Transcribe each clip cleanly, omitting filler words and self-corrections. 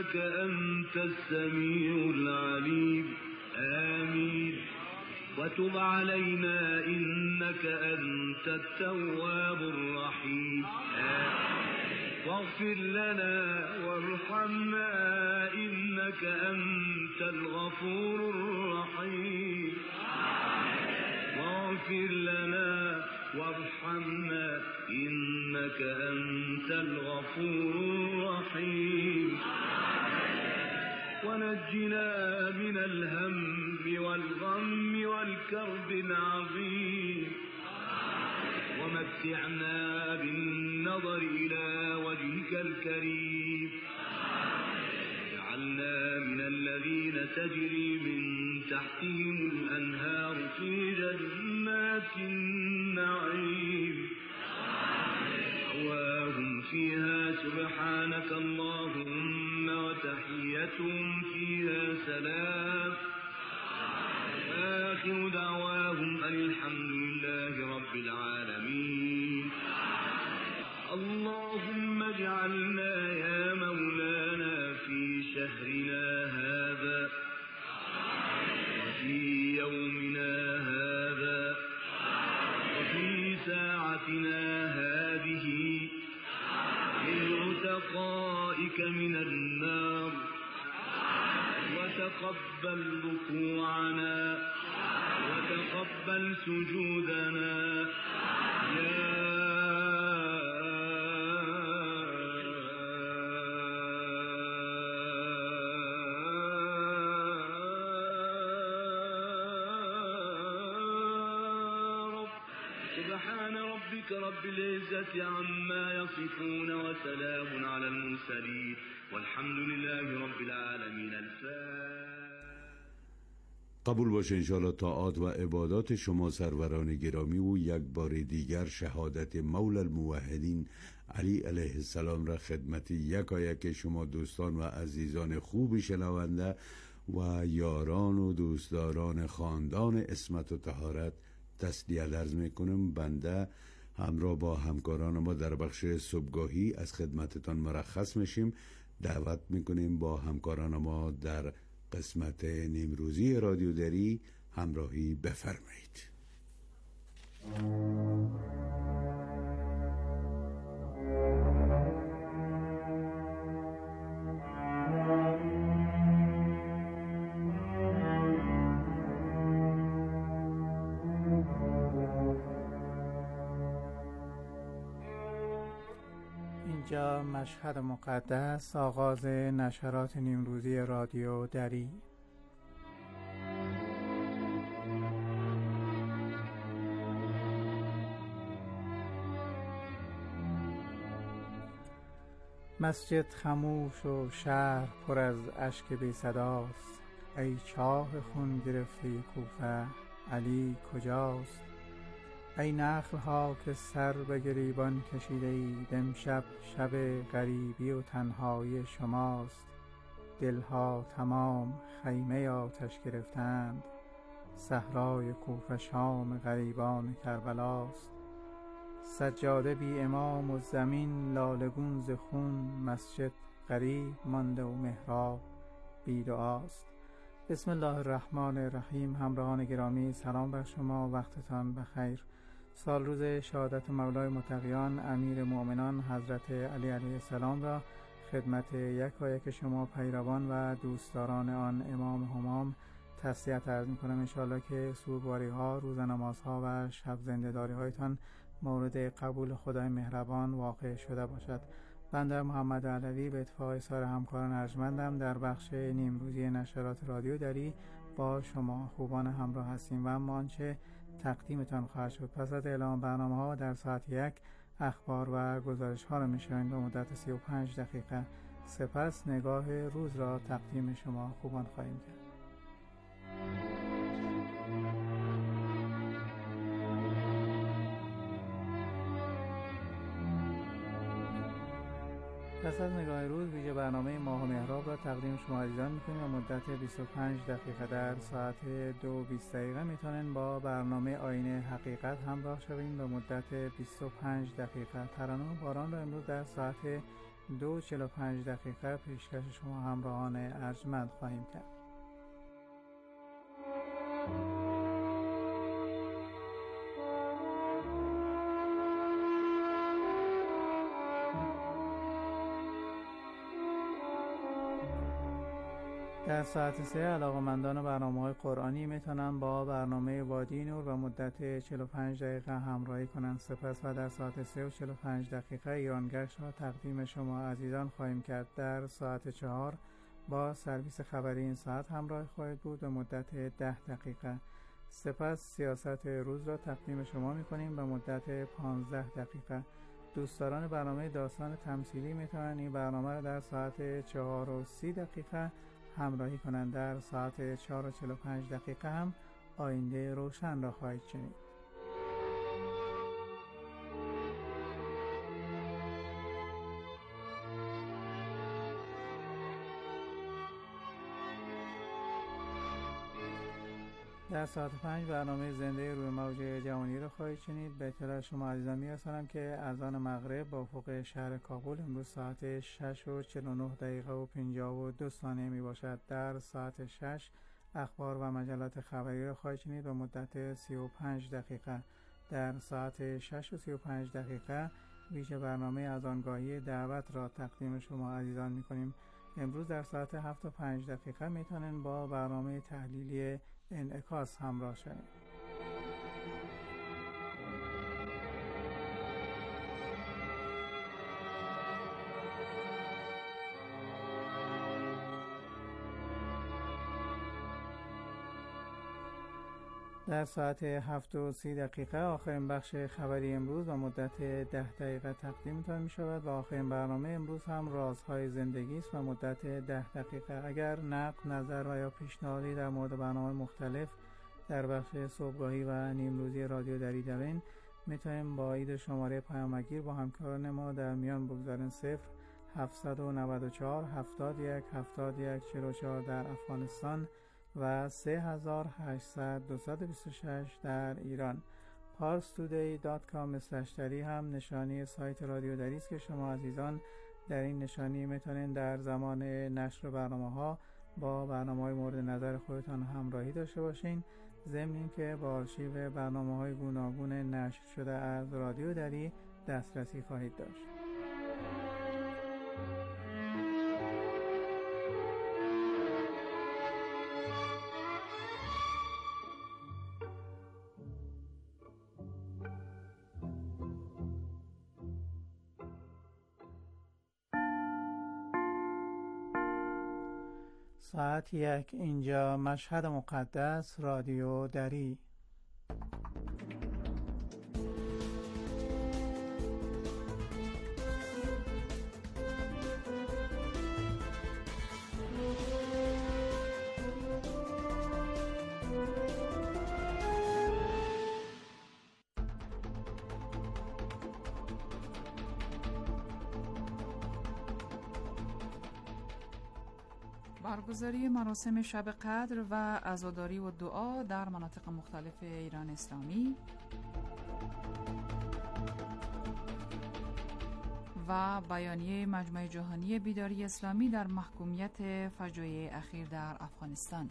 إنك أنت السميع العليم آمين. وتب علينا إنك أنت التواب الرحيم واغفر لنا وارحمنا إنك أنت الغفور الرحيم واغفر لنا وارحمنا إنك أنت الغفور الرحيم ونجنا من الهم والغم والكرب العظيم ومتعنا بالنظر إلى وجهك الكريم اجعلنا من الذين تجري من تحتهم الأنهار في جنات النعيم دعواهم فيها سبحانك اللهم وتحيتهم فيها سلام آخر دعواهم أن الحمد لله رب العالمين. اللهم اجعلنا يا مولانا في شهرنا هذا وفي يومنا هذا وفي ساعتنا هذه من عتقائك من النار وتقبل ركوعنا وتقبل سجودنا يا رب. سبحان ربك رب العزة عما يصفون وسلام على المرسلين والحمد لله رب العالمين. قبول باشه انشاءالله طاعات و عبادات شما سروران گرامی و یک بار دیگر شهادت مولا الموحدین علی علیه السلام را خدمت یکایک شما دوستان و عزیزان خوب شنونده و یاران و دوستداران خاندان عصمت و طهارت تسلیت عرض میکنم. بنده همراه با همکاران ما در بخش صبحگاهی از خدمتتان مرخص میشیم. دعوت میکنیم با همکاران ما در قسمت نیمروزی رادیو دری همراهی بفرمایید. اینجا مشهد مقدس، آغاز نشرات نیمروزی رادیو دری. مسجد خموش و شهر پر از اشک بی صداست. ای چاه خون گرفته کوفه، علی کجاست؟ ای نخل ها که سر به گریبان کشیده اید، امشب شب غریبی و تنهایی شماست. دلها تمام خیمه آتش گرفتند، صحرای کوفه شام غریبان کربلاست. سجاده بی امام و زمین لالگون ز خون، مسجد غریب مانده و محراب بی دعاست. بسم الله الرحمن الرحیم. همراهان گرامی سلام بر شما، وقتتان بخیر. سال روز شهادت مولای متقیان امیر مؤمنان حضرت علی علیه السلام را خدمت یکایک شما پیروان و دوستداران آن امام همام تسلیت عرض می‌کنم. انشاءالله که سوگواری ها، روز نماز ها و شب زنده‌داری هایتان مورد قبول خدای مهربان واقع شده باشد. بنده محمد علوی به اتفاق سایر همکاران ارجمندم در بخش نیمروزی نشرات رادیو دری با شما خوبان همراه هستیم و اما آنچه تقدیمتان خواهد شد پس از اعلام برنامه ها در ساعت 1 اخبار و گزارش ها را میشنوید به مدت 35 دقیقه. سپس نگاه روز را تقدیم شما خوبان خواهیم کرد. پس از نگاه روز ویژه برنامه ماه مهراب را تقدیم شما عزیزان میکنیم و مدت 25 دقیقه در ساعت 2:20 میتونن با برنامه آینه حقیقت همراه شویم به مدت 25 دقیقه. ترانه باران را امروز در ساعت 2:45 پیشکش شما همراهان ارجمند خواهیم کرد. در ساعت 3 علاقه‌مندان برنامه‌های قرآنی میتونن با برنامه وادی نور و مدت 45 دقیقه همراهی کنند. سپس و در ساعت 3:45 ایرانگشت را تقدیم شما عزیزان خواهیم کرد. در ساعت 4 با سرویس خبری این ساعت همراه خواهید بود به مدت 10 دقیقه. سپس سیاست روز را تقدیم شما میکنیم به مدت 15 دقیقه. دوستداران برنامه داستان تمثیلی میتونن این برنامه را در ساعت 4:30 همراهی کنند. در ساعت 4:45 هم آینده روشن را خواهید شنید. در ساعت 5 برنامه زنده روی موج جوانی را خواهید شنید. به اطلاع شما عزیزان میرسانم که اذان مغرب با افق شهر کابل امروز ساعت 6:49 می باشد. در ساعت 6 اخبار و مجلات خبری را خواهید شنید به مدت 35 دقیقه. در ساعت 6:35 ویژه برنامه اذانگاهی دعوت را تقدیم شما عزیزان می کنیم. امروز در ساعت 7:05 میتونن با برنامه تحلیلی انعکاس همراه شوید. در ساعت 7:30 آخرین بخش خبری امروز و مدت 10 دقیقه تقدیمتان می شود و آخرین برنامه امروز هم رازهای زندگی است و مدت 10 دقیقه. اگر نقد، نظر و یا پیشنهادی در مورد برنامه مختلف در بخش صبحگاهی و نیمروزی رادیو دری دارین میتونیم با اید شماره پیامگیر با همکاران ما در میان بگذارین. 0794 71 71 44 در افغانستان و 3800 226 در ایران. parstoday.com/dari هم نشانی سایت رادیو دری است که شما عزیزان در این نشانی میتونید در زمان نشر برنامه‌ها با برنامه‌های مورد نظر خودتان همراهی داشته باشین، ضمن اینکه با آرشیو برنامه‌های گوناگون نشر شده از رادیو دری دسترسی خواهید داشت. ساعت 1 اینجا مشهد مقدس رادیو دری. برگزاری مراسم شب قدر و عزاداری و دعا در مناطق مختلف ایران اسلامی و بیانیه مجمع جهانی بیداری اسلامی در محکومیت فجایع اخیر در افغانستان.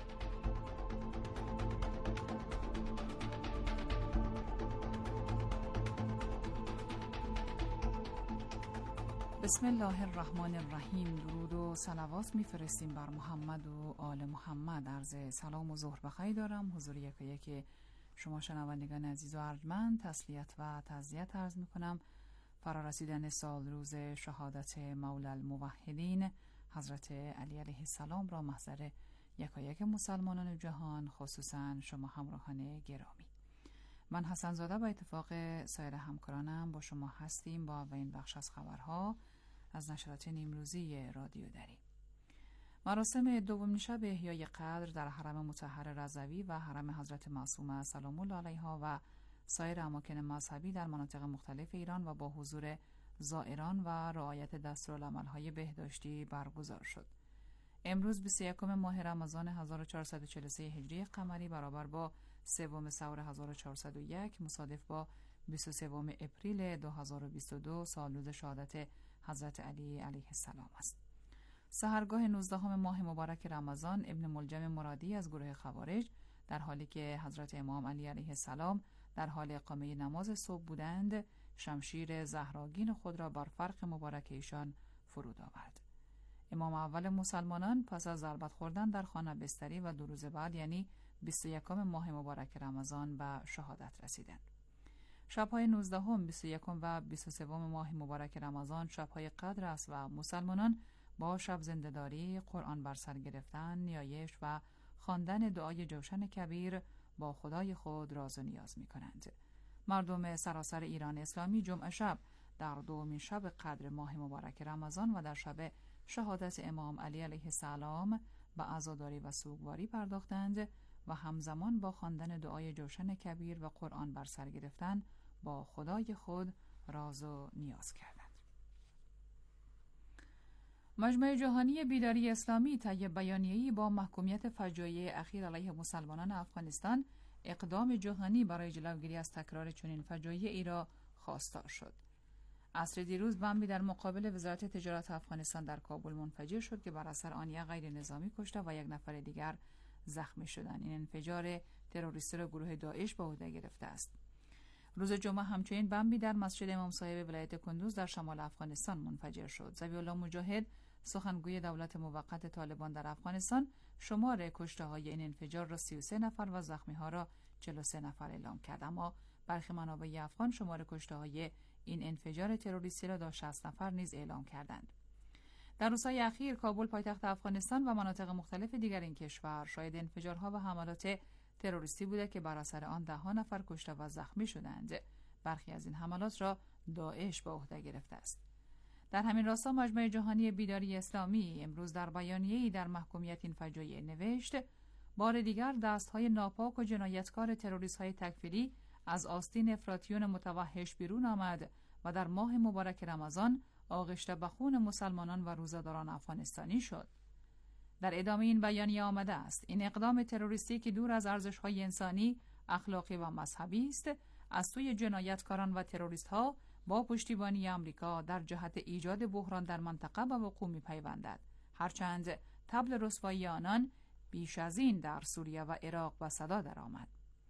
بسم الله الرحمن الرحیم. درود و صلوات میفرستیم بر محمد و آل محمد. عرض سلام و ظهر بخیر دارم حضور یکایک شما شنوندگان عزیز و ارجمند. تسلیت و تعزیت عرض میکنم فرارسیدن سال روز شهادت مولا الموحدین حضرت علی علیه السلام را محضر یکایک مسلمانان جهان، خصوصا شما همراهان گرامی. من حسن زاده با اتفاق سایر همکارانم با شما هستیم با اولین بخش از خبرها از نشرات نیمروزی رادیو دری. مراسم دومین شب احیای قدر در حرم مطهر رضوی و حرم حضرت معصومه سلام الله علیها و سایر اماکن مذهبی در مناطق مختلف ایران و با حضور زائران و رعایت دستورالعمل‌های بهداشتی برگزار شد. امروز 21 ماه رمضان 1443 هجری قمری برابر با 3 سور 1401 مصادف با 23 اپریل 2022 سال روز شهادت حضرت علی علیه السلام است. سحرگاه 19 ماه مبارک رمضان ابن ملجم مرادی از گروه خوارج در حالی که حضرت امام علی علیه السلام در حال اقامه نماز صبح بودند، شمشیر زهراگین خود را بر فرق مبارک ایشان فرود آورد. امام اول مسلمانان پس از ضربت خوردن در خانه بستری و 2 روز بعد یعنی 21 ماه مبارک رمضان به شهادت رسیدند. شب‌های 19، 21 و 23 ماه مبارک رمضان شب‌های قدر است و مسلمانان با شب زنده‌داری، قرآن بر سر گرفتن، نیایش و خواندن دعای جوشن کبیر با خدای خود راز و نیاز می‌کنند. مردم سراسر ایران اسلامی جمعه شب در 2مین شب قدر ماه مبارک رمضان و در شب شهادت امام علی علیه السلام به عزاداری و سوگواری پرداختند و همزمان با خواندن دعای جوشن کبیر و قرآن بر سر گرفتن با خدای خود راز و نیاز کردند. مجمع جهانی بیداری اسلامی طی بیانیه‌ای با محکومیت فجایع اخیر علیه مسلمانان افغانستان اقدام جهانی برای جلوگیری از تکرار چنین فجایعی را خواستار شد. عصر دیروز بمبی در مقابل وزارت تجارت افغانستان در کابل منفجر شد که بر اثر آن یک غیر نظامی کشته و 1 نفر دیگر زخمی شدند. این انفجار تروریستی را گروه داعش به عهده گرفته است. روز جمعه همچنین بمبی در مسجد امام صاحب ولایت کندوز در شمال افغانستان منفجر شد. ذبیح الله مجاهد، سخنگوی دولت موقت طالبان در افغانستان، شمار کشته‌های این انفجار را 33 نفر و زخمی‌ها را 43 نفر اعلام کرد، اما برخی منابع افغان شمار کشته‌های این انفجار تروریستی را تا 60 نفر نیز اعلام کردند. در روزهای اخیر کابل پایتخت افغانستان و مناطق مختلف دیگر این کشور شاهد انفجارها و حملات تروریستی بوده که بر اثر آن 10 نفر کشته و زخمی شدند. برخی از این حملات را داعش به عهده گرفته است. در همین راستا مجمع جهانی بیداری اسلامی امروز در بیانیه‌ای در محکومیت این فجایع نوشت: بار دیگر دست‌های ناپاک و جنایتکار تروریست‌های تکفیری از آستین افراطیون متوحش بیرون آمد و در ماه مبارک رمضان آغشته به خون مسلمانان و روزه‌داران افغانستانی شد. در ادامه این بیانیه آمده است: این اقدام تروریستی که دور از ارزش‌های انسانی، اخلاقی و مذهبی است، از سوی جنایتکاران و تروریست‌ها با پشتیبانی آمریکا در جهت ایجاد بحران در منطقه به وقوع می‌پیوندد، هرچند طبل رسوایی آنان بیش از این در سوریه و عراق به صدا درآمد.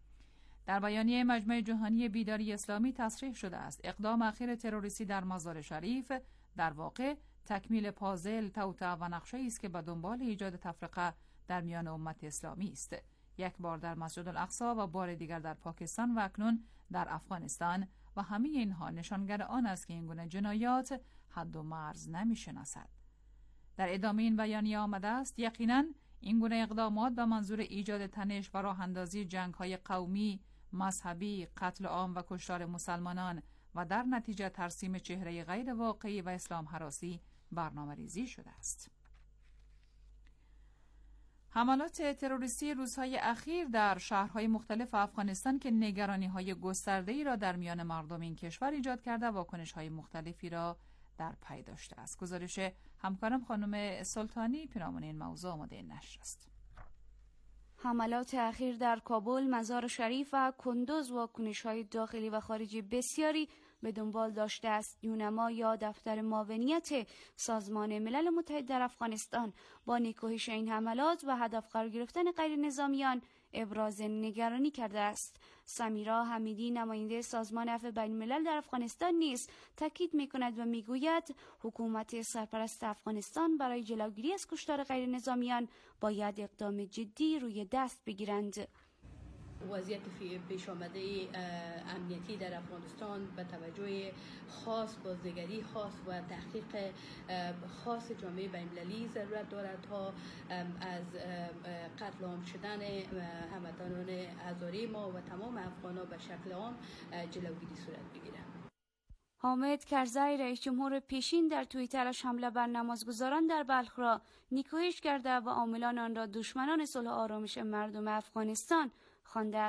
در بیانیه مجمع جهانی بیداری اسلامی تصریح شده است: اقدام اخیر تروریستی در مزار شریف در واقع تکمیل پازل، توطئه و نقشه‌ای است که به دنبال ایجاد تفرقه در میان امت اسلامی است. یک بار در مسجد الاقصی و بار دیگر در پاکستان و اکنون در افغانستان، و همه اینها نشانگر آن است که این گونه جنایات حد و مرز نمی‌شناسد. در ادامه این بیانیه آمده است: یقیناً این گونه اقدامات به منظور ایجاد تنش و راه اندازی جنگ‌های قومی، مذهبی، قتل عام و کشتار مسلمانان و در نتیجه ترسیم چهره غیر واقعی و اسلام هراسی برنامه‌ریزی شده است. حملات تروریستی روزهای اخیر در شهرهای مختلف افغانستان که نگرانی‌های گسترده‌ای را در میان مردم این کشور ایجاد کرده، واکنش‌های مختلفی را در پی داشته است. گزارش همکارم خانم سلطانی پیرامون این موضوع آماده نشر است. حملات اخیر در کابل، مزار شریف و کندوز واکنش‌های داخلی و خارجی بسیاری به دنبال داشته است. یونما یا دفتر معاونیت سازمان ملل متحد در افغانستان با نکوهش این حملات و هدف قرار گرفتن غیر نظامیان ابراز نگرانی کرده است. سمیرا حمیدی، نماینده سازمان عفو بین الملل در افغانستان نیز تاکید می‌کند و می‌گوید حکومت سرپرست افغانستان برای جلوگیری از کشتار غیر نظامیان باید اقدام جدی روی دست بگیرند. وضعیت پیش آمده امنیتی در افغانستان به توجه خاص، بازنگری خاص و تحقیق خاص جامعه بین‌المللی ضرورت دارد تا از قتل عام شدن هموطنان هزاره ما و تمام افغانان به شکل عام جلوگیری صورت بگیرد. حامد کرزی، رئیس جمهور پیشین، در توییترش حمله بر نمازگزاران در بلخ را نیکویش کرده و عاملان آن را دشمنان صلح و آرامش مردم افغانستان خوانده است.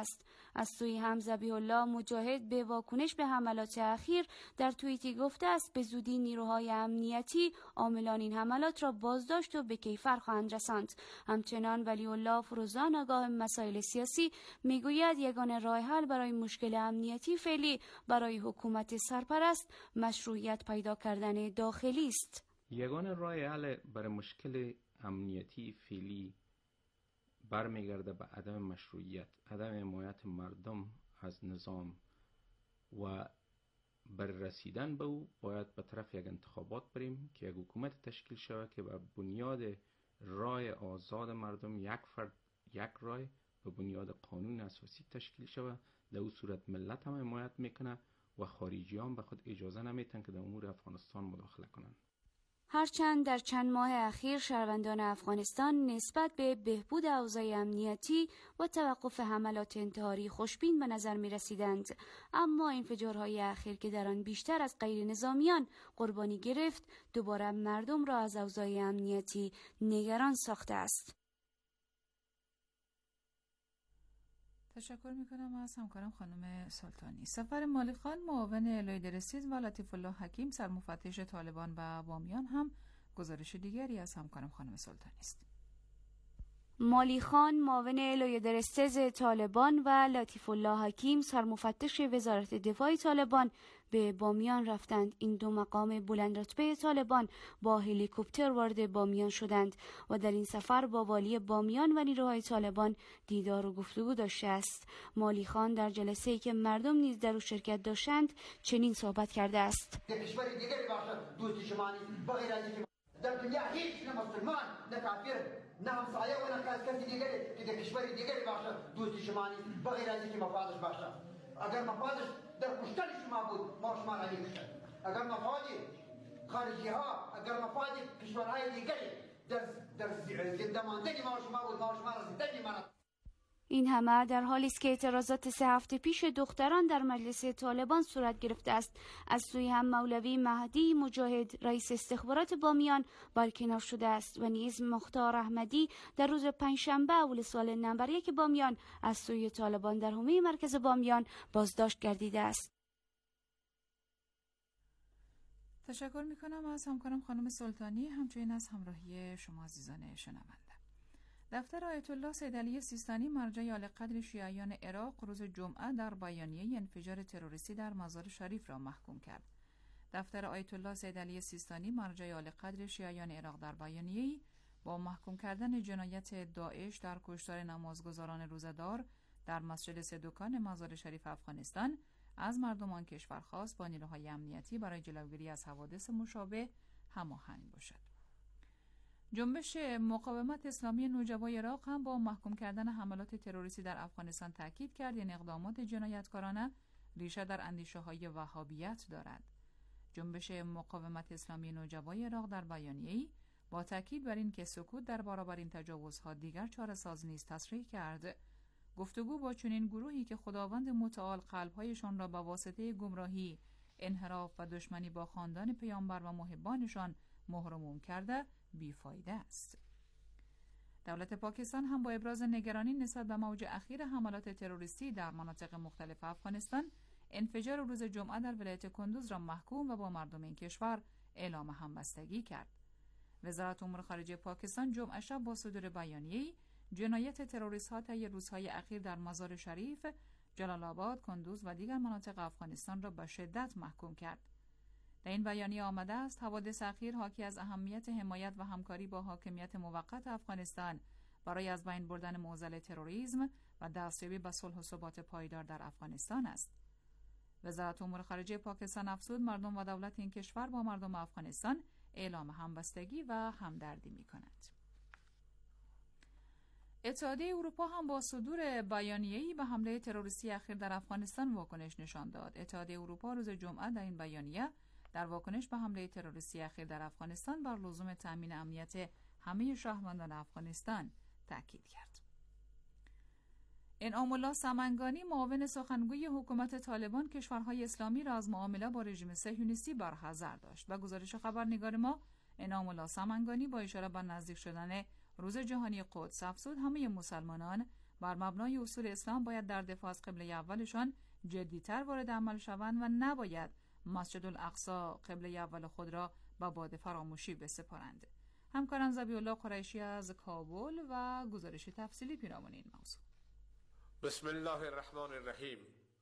از سوی هم ذبیح الله مجاهد به واکنش به حملات اخیر در توییتی گفته است به زودی نیروهای امنیتی عاملان این حملات را بازداشت و به کیفر خواهند رساند. همچنان ولی الله فروزان آگاه مسائل سیاسی میگوید یگانه راه حل برای مشکل امنیتی فعلی برای حکومت سرپرست مشروعیت پیدا کردن داخلی است. یگانه راه حل برای مشکل امنیتی فعلی برمیگرده به عدم مشروعیت، عدم حمایت مردم از نظام و بر رسیدن به او باید به طرف یک انتخابات بریم که یک حکومت تشکیل شود که به بنیاد رای آزاد مردم، یک فرد یک رای، به بنیاد قانون اساسی تشکیل شود. در او صورت ملت هم حمایت میکنه و خارجیان به خود اجازه نمیتن که در امور افغانستان مداخله کنند. هرچند در چند ماه اخیر شهروندان افغانستان نسبت به بهبود اوضاع امنیتی و توقف حملات انتحاری خوشبین به نظر می رسیدند، اما انفجارهای اخیر که در آن بیشتر از غیر نظامیان قربانی گرفت دوباره مردم را از اوضاع امنیتی نگران ساخته است. تشکر میکنم از همکارم خانم سلطانی. سفر مالیخان معاون الهی درستیز و لطیف الله حکیم سرمفتش طالبان و بامیان هم گزارش دیگری از همکارم خانم سلطانی است. مالیخان معاون الهی درستیز طالبان و لطیف الله حکیم سرمفتش وزارت دفاع طالبان به بامیان رفتند. این دو مقام بلند رتبه طالبان با هلیکوپتر وارد بامیان شدند و در این سفر با والی بامیان و نیروهای طالبان دیدار و گفتگو داشته است. مالیخان در جلسه‌ای که مردم نیز در او شرکت داشتند چنین صحبت کرده است: کشور دیگری باشه دوست شما نیست، بغیر از اینکه در دنیا هیچ نه مسلمان نه کافر نه همسایه و نه کسی دیگری که در کشور دیگری باشه دوست شما نیست، بغیر از اینکه مفادش باشه. اگر مفادش در کشتن شما بود ما شما را می‌کشتیم. اگر مفادی خارجی ها، اگر مفادی کشورهای دیگری در زنده ماندن ما شما بود ما شما را زنده می‌ماند. این همه در حالی است که اعتراضات 3 هفته پیش دختران در مجلس طالبان صورت گرفته است. از سوی هم مولوی مهدی مجاهد رئیس استخبارات بامیان برکنار شده است و نیز مختار احمدی در روز پنجشنبه اول سال نمبر 1 بامیان از سوی طالبان در حومه مرکز بامیان بازداشت گردیده است. تشکر میکنم از همکارم خانم سلطانی، همچنین از همراهی شما عزیزان شنونده. دفتر آیت الله سید علی سیستانی مرجع اعلیقدر شیعیان عراق روز جمعه در بیانیه انفجار تروریستی در مزار شریف را محکوم کرد. دفتر آیت الله سید علی سیستانی مرجع اعلیقدر شیعیان عراق در بیانیه‌ای با محکوم کردن جنایت داعش در کشتار نمازگزاران روزه‌دار در مسجد صدوکان مزار شریف افغانستان از مردم آن کشور خواست با نیروهای امنیتی برای جلوگیری از حوادث مشابه هماهنگ باشد. جنبش مقاومت اسلامی نوجوای عراق هم با محکوم کردن حملات تروریستی در افغانستان تاکید کرد این اقدامات جنایتکارانه ریشه در اندیشه‌های وهابیت دارد. جنبش مقاومت اسلامی نوجوای عراق در بیانیه‌ای با تاکید بر این که سکوت در برابر این تجاوزها دیگر چاره‌ساز نیست تصریح کرد گفتگو با چنین گروهی که خداوند متعال قلب‌هایشان را به واسطه گمراهی، انحراف و دشمنی با خاندان پیامبر و محبانشان محروم کرده بیفایده است. دولت پاکستان هم با ابراز نگرانی نسبت به موج اخیر حملات تروریستی در مناطق مختلف افغانستان انفجار روز جمعه در ولایت کندوز را محکوم و با مردم این کشور اعلام همبستگی کرد. وزارت امور خارجه پاکستان جمعه شب با صدور بیانیه‌ای جنایت تروریست‌ها طی روزهای اخیر در مزار شریف، جلال آباد، کندوز و دیگر مناطق افغانستان را به شدت محکوم کرد. در این بیانیه آمده است حوادث اخیر حاکی از اهمیت حمایت و همکاری با حاکمیت موقت افغانستان برای از بین بردن معضل تروریسم و دستیابی به صلح و ثبات پایدار در افغانستان است. وزارت امور خارجه پاکستان افزود مردم و دولت این کشور با مردم افغانستان اعلام همبستگی و همدردی می‌کند. اتحادیه اروپا هم با صدور بیانیه‌ای به حمله تروریستی اخیر در افغانستان واکنش نشان داد. اتحادیه اروپا روز جمعه در این بیانیه در واکنش به حمله تروریستی اخیر در افغانستان بر لزوم تأمین امنیت همه شهروندان افغانستان تاکید کرد. انعام الله سمنگانی معاون سخنگوی حکومت طالبان کشورهای اسلامی را از معامله با رژیم صهیونیستی برحذر داشت. و گزارش خبرنگار ما انعام الله سمنگانی با اشاره به نزدیک شدن روز جهانی قدس افزود همه مسلمانان بر مبنای اصول اسلام باید در دفاع از قبله اولشان جدیتر وارد عمل شوند و نباید مسجد الاقصی قبله اول خود را به باد فراموشی بسپارند. همکارم ذبیح‌الله قریشی از کابل و گزارش تفصیلی پیرامون این موضوع. بسم الله الرحمن الرحیم.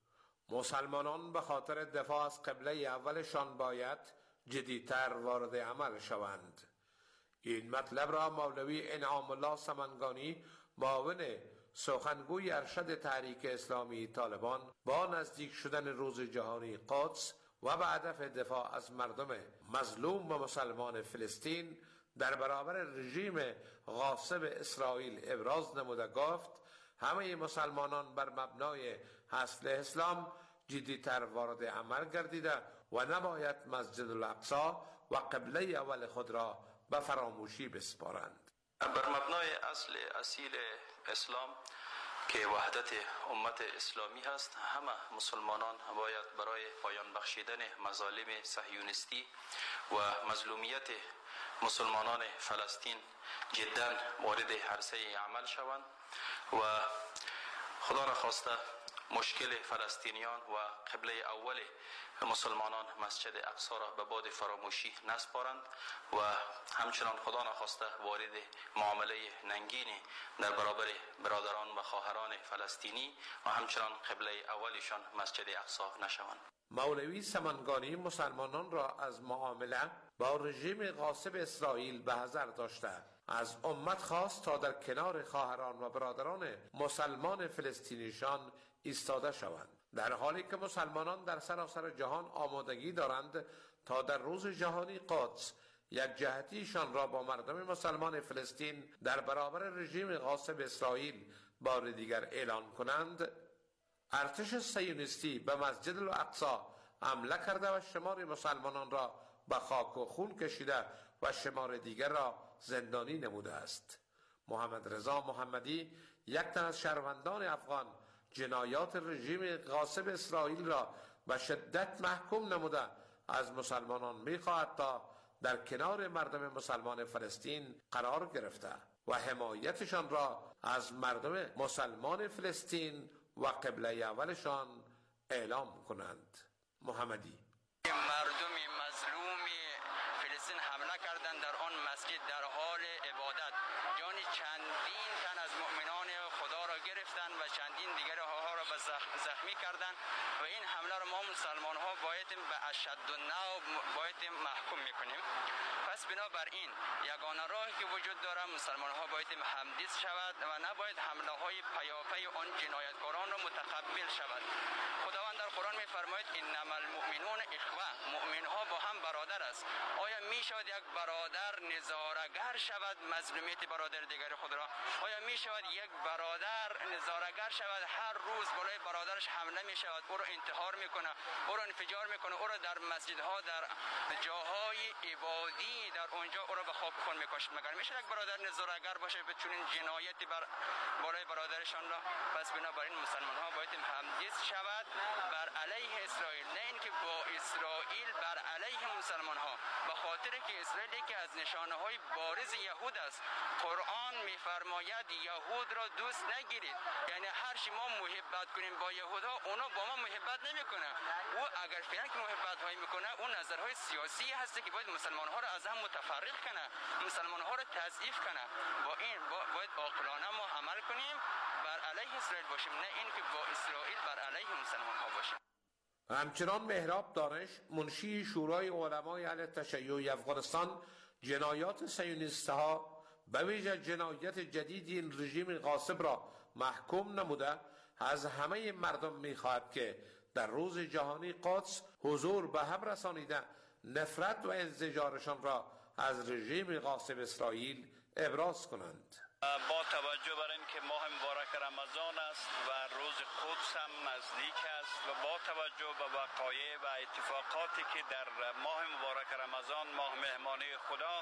مسلمانان به خاطر دفاع از قبله اولشان باید جدیتر وارد عمل شوند. این مطلب را مولوی انعام الله سمنگانی، معاون سخنگوی ارشد تحریک اسلامی طالبان، با نزدیک شدن روز جهانی قدس و به هدف دفاع از مردم مظلوم و مسلمان فلسطین در برابر رژیم غاصب اسرائیل ابراز نموده گفت همه مسلمانان بر مبنای اصل اسلام جدیتر وارد عمل گردیده و نباید مسجد الاقصی و قبله اول خود را به فراموشی بسپارند. بر مبنای اصل اصیل اسلام که وحدت امت اسلامی هست، همه مسلمانان باید برای پایان بخشیدن مظالم صهیونیستی و مظلومیت مسلمانان فلسطین جدا وارد عرصه عمل شوند و خدا نخواسته مشکل فلسطینیان و قبله اول مسلمانان مسجد اقصی را به باد فراموشی نسپارند و همچنان خدا نخواسته وارد معامله ننگین در برابر برادران و خواهران فلسطینی و همچنان قبله اولشان مسجد اقصی نشوند. مولوی سمنگانی مسلمانان را از معامله با رژیم غاصب اسرائیل به حذر داشته از امت خواست تا در کنار خواهران و برادران مسلمان فلسطینیشان ایستاده شوند، در حالی که مسلمانان در سراسر جهان آمادگی دارند تا در روز جهانی قدس یک جهتیشان را با مردم مسلمان فلسطین در برابر رژیم غاصب اسرائیل بار دیگر اعلان کنند. ارتش صهیونیستی به مسجد الاقصی حمله کرده و شمار مسلمانان را به خاک و خون کشیده و شمار دیگر را زندانی نموده است. محمد رضا محمدی، یک تن از شهروندان افغان، جنایات رژیم غاصب اسرائیل را به شدت محکوم نموده از مسلمانان می‌خواهد تا در کنار مردم مسلمان فلسطین قرار گرفته و حمایتشان را از مردم مسلمان فلسطین و قبله اولشان اعلام کنند. محمدی: مردم مظلوم فلسطین حمله کردند در آن مسجد در حال عبادت، جان چندین تن از مؤمنان خدا را گرفتند و چندین دیگر ها را به زخمی کردند و این حمله را ما مسلمان ها باید به اشدالنوع باید محکوم میکنیم. پس بنابراین یگانه راهی که وجود داره مسلمان ها باید همدیز شود و نباید حمله های پیاپی آن جنایتکاران را متقبل شود. خداوند در قرآن میفرماید انما المؤمنون اخوه، مؤمن ها با هم برادر است. آیا می شود یک برادر نظاره‌گر شود مظلومیت برادر دیگر خود را؟ آیا می شود یک برادر نظاره‌گر شود هر روز بالای برادرش حمله می شود، او را انتحار میکنه، او را انفجار میکنه، او را در مسجدها در جاهای عبادی در اونجا او را به خاک خون میکشد؟ مگر میشه یک برادر نظاره‌گر باشه به چنین جنایتی بر بالای برادرشان را؟ پس بنابراین مسلمان ها باید همدیز شود بر علیه اسرائیل، نه اینکه با اسرائیل بر علیه مسلمان ها، به خاطر که اسرائیل یکی از نشانه های بارز یهود است. قرآن میفرماید یهود را دوست نگیرید، یعنی هر چی ما محبت کنیم با یهودها اونا با ما محبت نمیکنه. او اگر فعلا که محبت های میکنه اون نظرهای سیاسی هست که باید مسلمان ها را از هم متفرق کنه، مسلمان ها را تضعیف کنه. با این باید عاقلانه ما عمل کنیم، بر علیه اسرائیل باشیم، نه اینکه با اسرائیل بر علیه مسلمان ها باشیم. همچنان مهراب دانش، منشی شورای علمای اهل تشیع افغانستان، جنایات صهیونیست‌ها به ویژه جنایت جدید این رژیم غاصب را محکوم نموده از همه مردم می‌خواهد که در روز جهانی قدس حضور به هم رسانیده نفرت و انزجارشان را از رژیم غاصب اسرائیل ابراز کنند. با توجه بر اینکه ماه مبارک رمضان است و روز قدس هم نزدیک است و با توجه به وقایع و اتفاقاتی که در ماه مبارک رمضان، ماه مهمانی خدا،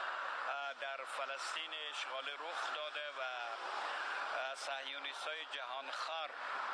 در فلسطین اشغال رخ داده و صهیونیست‌های جهانخوار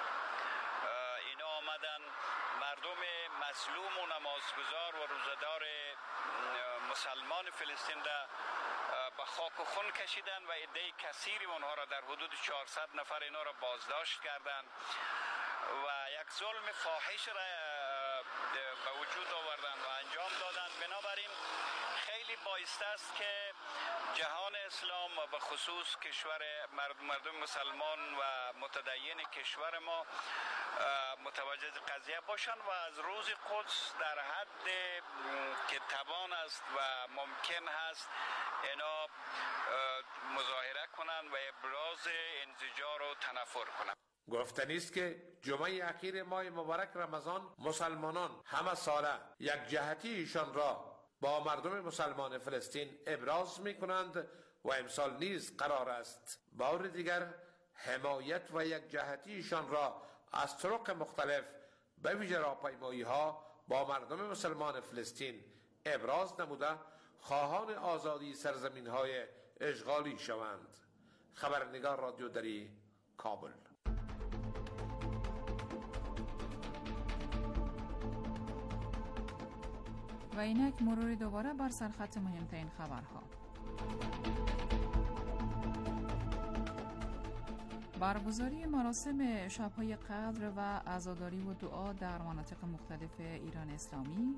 اینا آمدن مردم مظلوم و نمازگزار و روزدار مسلمان فلسطین را به خاک و خون کشیدن و عده کثیری اونها را در حدود 400 نفر اینا را بازداشت کردند و یک ظلم فاحش را به وجود آوردن و انجام دادند. بنابراین خیلی بایسته است که جهان اسلام و به خصوص کشور مردم مسلمان و متدین کشور ما متوجه قضیه باشند و از روز قدس در حد که توان است و ممکن هست اینا مظاهره کنند و ابراز انزجار و تنفر کنند. گفتنی است که جمعه اخیر ماه مبارک رمضان مسلمانان همه ساله یک جهتی ایشان را با مردم مسلمان فلسطین ابراز می کنند و امسال نیز قرار است بار دیگر حمایت و یک جهتی ایشان را از طرق مختلف به ویژه راهپیمایی ها با مردم مسلمان فلسطین ابراز نموده خواهان آزادی سرزمین های اشغالی شوند. خبرنگار رادیو دری، کابل. و اینک مروری دوباره بر سرخط مهمترین خبرها. برگزاری مراسم شب‌های قدر و عزاداری و دعا در مناطق مختلف ایران اسلامی.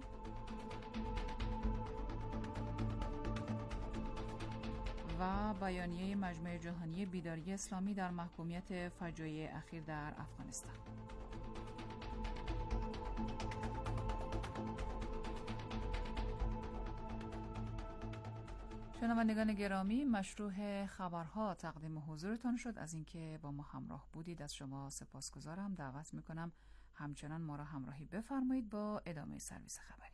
و بیانیه مجمع جهانی بیداری اسلامی در محکومیت فجایع اخیر در افغانستان. شنوندگان گرامی، مشروع خبرها تقدیم حضورتان شد. از اینکه با ما همراه بودید از شما سپاسگزارم. دعوت میکنم همچنان ما را همراهی بفرمایید با ادامه سرویس خبری.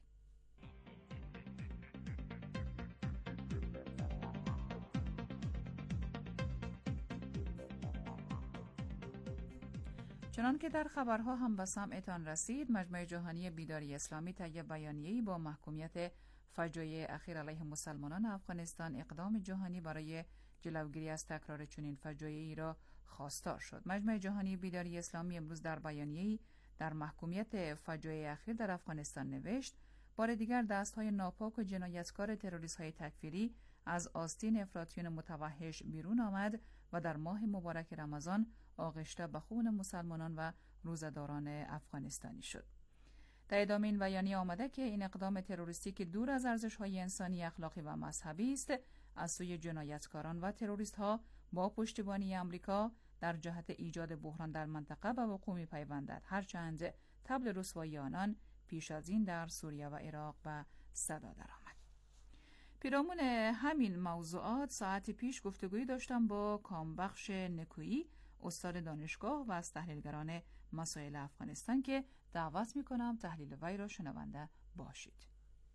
چنان که در خبرها هم به سمعتان رسید، مجمع جهانی بیداری اسلامی طی بیانیه‌ای با محکومیت فجایع اخیر علیه مسلمانان افغانستان اقدام جهانی برای جلوگیری از تکرار چنین فجایعی را خواستار شد. مجمع جهانی بیداری اسلامی امروز در بیانیه‌ای در محکومیت فجایع اخیر در افغانستان نوشت: بار دیگر دست‌های ناپاک و جنایتکار تروریست‌های تکفیری از آستین افراطیون متوحش بیرون آمد و در ماه مبارک رمضان آغشته به خون مسلمانان و روزه‌داران افغانستانی شد. در ادامه این بیانیه آمده که این اقدام تروریستی که دور از ارزش‌های انسانی، اخلاقی و مذهبی است، از سوی جنایتکاران و تروریست‌ها با پشتیبانی آمریکا در جهت ایجاد بحران در منطقه به وقوع می‌پیوندد، هرچند طبل رسوایی آنان پیش از این در سوریه و عراق به صدا درآمد. پیرامون همین موضوعات ساعت پیش گفتگویی داشتم با کامبخش نکویی، استاد دانشگاه و از تحلیلگران مسائل افغانستان که دعوت میکنم تحلیل وی را شنونده باشید.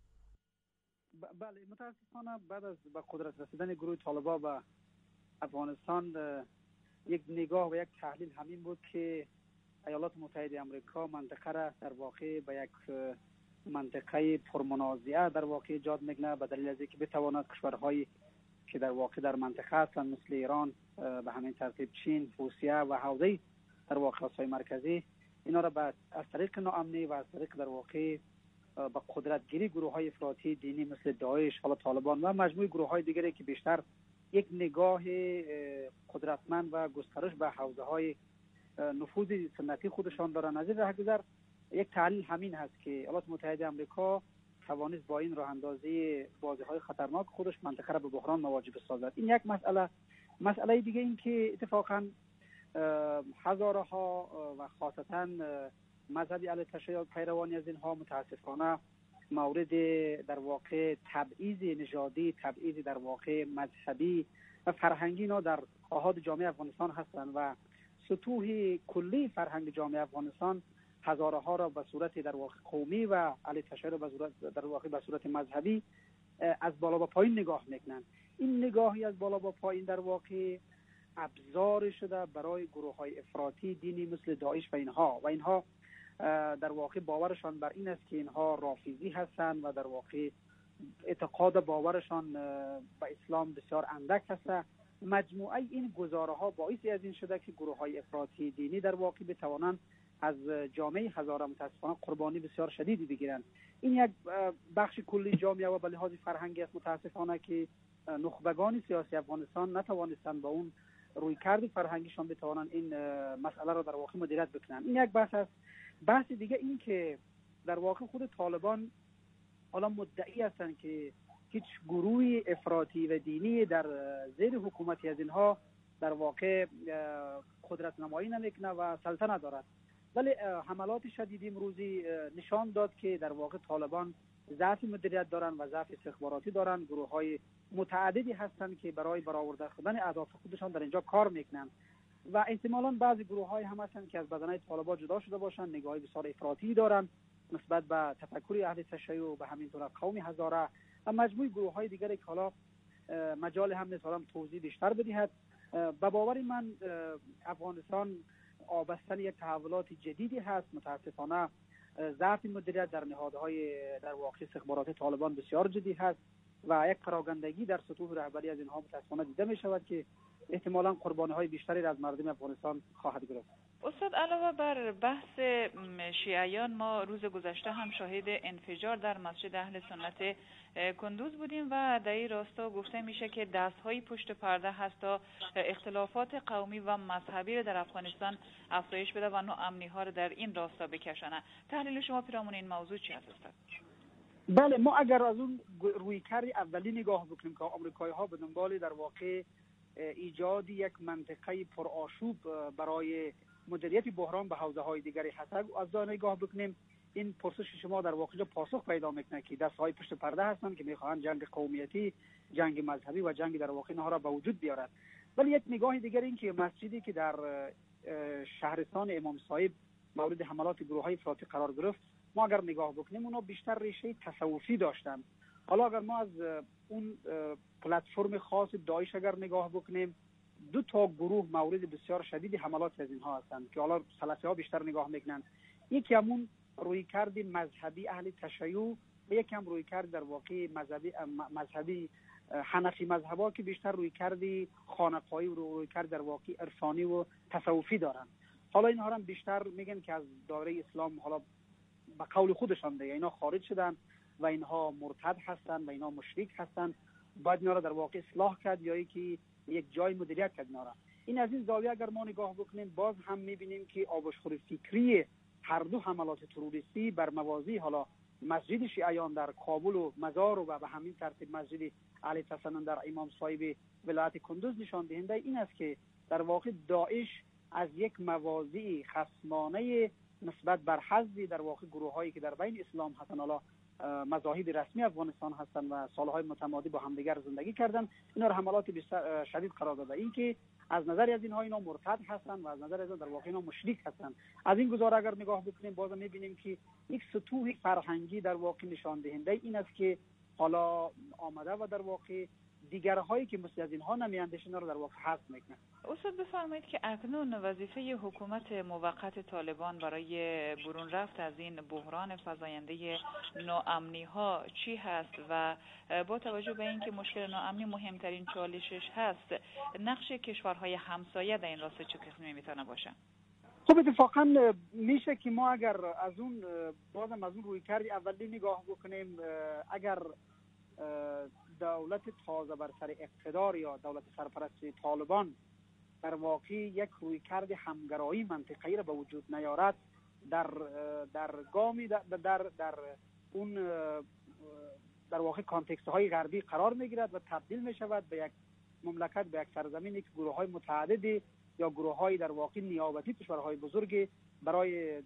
بله، متاسفانه بعد از به قدرت رسیدن گروه طالبان به افغانستان یک نگاه و یک تحلیل همین بود که ایالات متحده آمریکا منطقه را در واقع به یک منطقه پرمنازعه در واقع ایجاد میکنه، به دلیل از اینکه بتواند کشورهایی که در واقع در منطقه هستند مثل ایران، به همین ترتیب چین، روسیه و حوزه در واقع آسیای مرکزی، اینا را از طریق ناامنی و از طریق در واقع به قدرت گیری گروه های افراطی دینی مثل داعش، حالا طالبان و مجموعه گروه های دیگری که بیشتر یک نگاه قدرتمند و گسترش به حوزه های نفوذ سنتی خودشان دارن. از این رهگذر یک تحلیل همین هست که ایالات متحده آمریکا توانست با این راه اندازی بازی‌های خطرناک خودش منطقه را به بحران مواجه بسازد. این یک مسئله دیگه این که اتفاقا هزارها و خاصتا مذهبی علیه تشیع پیروانی از اینها متاسفانه مورد در واقع تبعیض نژادی، تبعیض در واقع مذهبی و فرهنگی اینا در آحاد جامعه افغانستان هستند و سطوح کلی فرهنگ جامعه افغانستان هزارها را به صورت در واقع قومی و علیه تشیع را در واقع به صورت مذهبی از بالا با پایین نگاه میکنند. این نگاهی از بالا با پایین در واقع ابزار شده برای گروه‌های افراطی دینی مثل داعش و اینها در واقع باورشان بر این است که اینها رافضی هستند و در واقع اعتقاد باورشان به اسلام بسیار اندک هست. مجموعه این گزاره‌ها باعثی از این شده که گروه‌های افراطی دینی در واقع بتوانند از جامعه هزاره متاسفانه قربانی بسیار شدیدی بگیرند. این یک بخش کلی جامعه و به لحاظ فرهنگی است متاسفانه که نخبگان سیاسی افغانستان نتوانستند با اون رویکرد فرهنگیشان بتوانند این مسئله را در واقع مدیریت بکنند. این یک بحث است. بحث دیگه این که در واقع خود طالبان حالا مدعی هستند که هیچ گروهی افراطی و دینی در زیر حکومتی از اینها در واقع قدرت نمایی نمیکنه و سلطنت دارد. ولی حملات شدید امروزی نشان داد که در واقع طالبان ضعف مدیریت دارن و ضعف استخباراتی دارن. گروه‌های متعددی هستند که برای برآورده شدن اهداف خودشان در اینجا کار میکنن و احتمالاً بعضی گروه‌های هم هستند که از بدنه طالبان جدا شده باشند، نگاهی بسیار افراطی دارن نسبت به تفکر اهل تشیع و به همینطور قوم هزاره و مجموعه گروه‌های دیگری که حالا مجال هم نمی‌تونم توضیح بیشتر بدهد. به باور من افغانستان آبستن یک تحولات جدیدی هست. متاسفانه ضعف مدیریت در نهادهای در واقع استخبارات طالبان بسیار جدی هست و یک پراگندگی در سطوح رهبری از اینها متاسفانه دیده می شود که احتمالاً قربانی‌های بیشتری از مردم افغانستان خواهد گرفت. استاد، علاوه بر بحث شیعیان، ما روز گذشته هم شاهد انفجار در مسجد اهل سنت کندوز بودیم و در این راستا گفته میشه که دست‌های پشت پرده هست تا اختلافات قومی و مذهبی در افغانستان افزایش بده و ناامنی‌ها را در این راستا بکشانه. تحلیل شما پیرامون این موضوع چی است استاد؟ بله، ما اگر از اون رویکرد اولی نگاه بکنیم که آمریکایی‌ها به دنبال در واقع ایجاد یک منطقه پرآشوب برای مدیریت بحران به حوزه‌های دیگری هست، از آن نگاه بکنیم این پرسش شما در واقع پاسخ پیدا میکنه که دست‌های پشت پرده هستند که میخواهند جنگ قومیتی، جنگ مذهبی و جنگ در واقع اینها را به وجود بیارد. ولی یک نگاه دیگر این که مسجدی که در شهرستان امام صاحب مورد حملات گروه‌های افراطی قرار گرفت، ما اگر نگاه بکنیم اونا بیشتر ریشه تصوفی داشتند. حالا اگر ما از اون پلتفرم خاص داعش اگر نگاه بکنیم، دو تا گروه مورد بسیار شدید حملات از اینها هستند که حالا سلفی ها بیشتر نگاه میکنن. یکی همون رویکرد مذهبی اهل تشیع و یکی هم رویکرد در واقع مذهبی حنفی مذهبا که بیشتر رویکرد خانقاهی و رویکرد در واقع عرفانی و تصوفی دارن. حالا اینها هم بیشتر میگن که از دایره اسلام حالا به قول خودشان دیگه اینا خارج شدن و اینها مرتد هستن و اینا مشرک هستن، باید اینا را در واقع اصلاح کرد یا که یک جای مدیریت کرد اینا را. این از این زاویه اگر ما نگاه بکنیم باز هم میبینیم که آبشخور فکری هر دو حملات تروریستی بر موازی حالا مسجد شیعیان در کابل و مزار و به همین ترتیب مسجد علی تسنن در امام صاحب ولایت کندوز نشان دهنده این است که در واقع داعش از یک موازی خصمانه نسبت بر حزبی در واقع گروهایی که در بین اسلام هستند، حالا مذاهب رسمی افغانستان هستند و سالهای متمادی با همدیگر زندگی کردن، اینا را حملات شدید قرار داده. این که از نظر از اینها اینا مرتد هستند و از نظر از در واقع اینا مشرک هستند. از این گزاره اگر نگاه بکنیم باز می‌بینیم که یک سطوح فرهنگی در واقع نشان دهنده این است که حالا آمده و در واقع دیگرهایی که مثل از اینها نمیاندیشن رو در واقع حذف میکنه. استاد بفرمایید که اکنون وظیفه حکومت موقت طالبان برای برون رفت از این بحران فزاینده ناامنی ها چی هست و با توجه به اینکه مشکل ناامنی مهمترین چالشش هست، نقش کشورهای همسایه در این راستا چه قسمی میتونه باشه؟ خب اتفاقا میشه که ما اگر از اون بازم از اون رویکرد اولی نگاه بکنیم، اگر دولت تازه بر سر اقتدار یا دولت سرپرست طالبان در واقع یک رویکرد همگرایی منطقه‌ای را به وجود نیارد، در گامی در اون در واقع کانتکست های غربی قرار میگیرد و تبدیل می شود به یک مملکت، به یک سرزمینی که گروه های متعددی یا گروه های در واقع نیابتی کشورهای بزرگی برای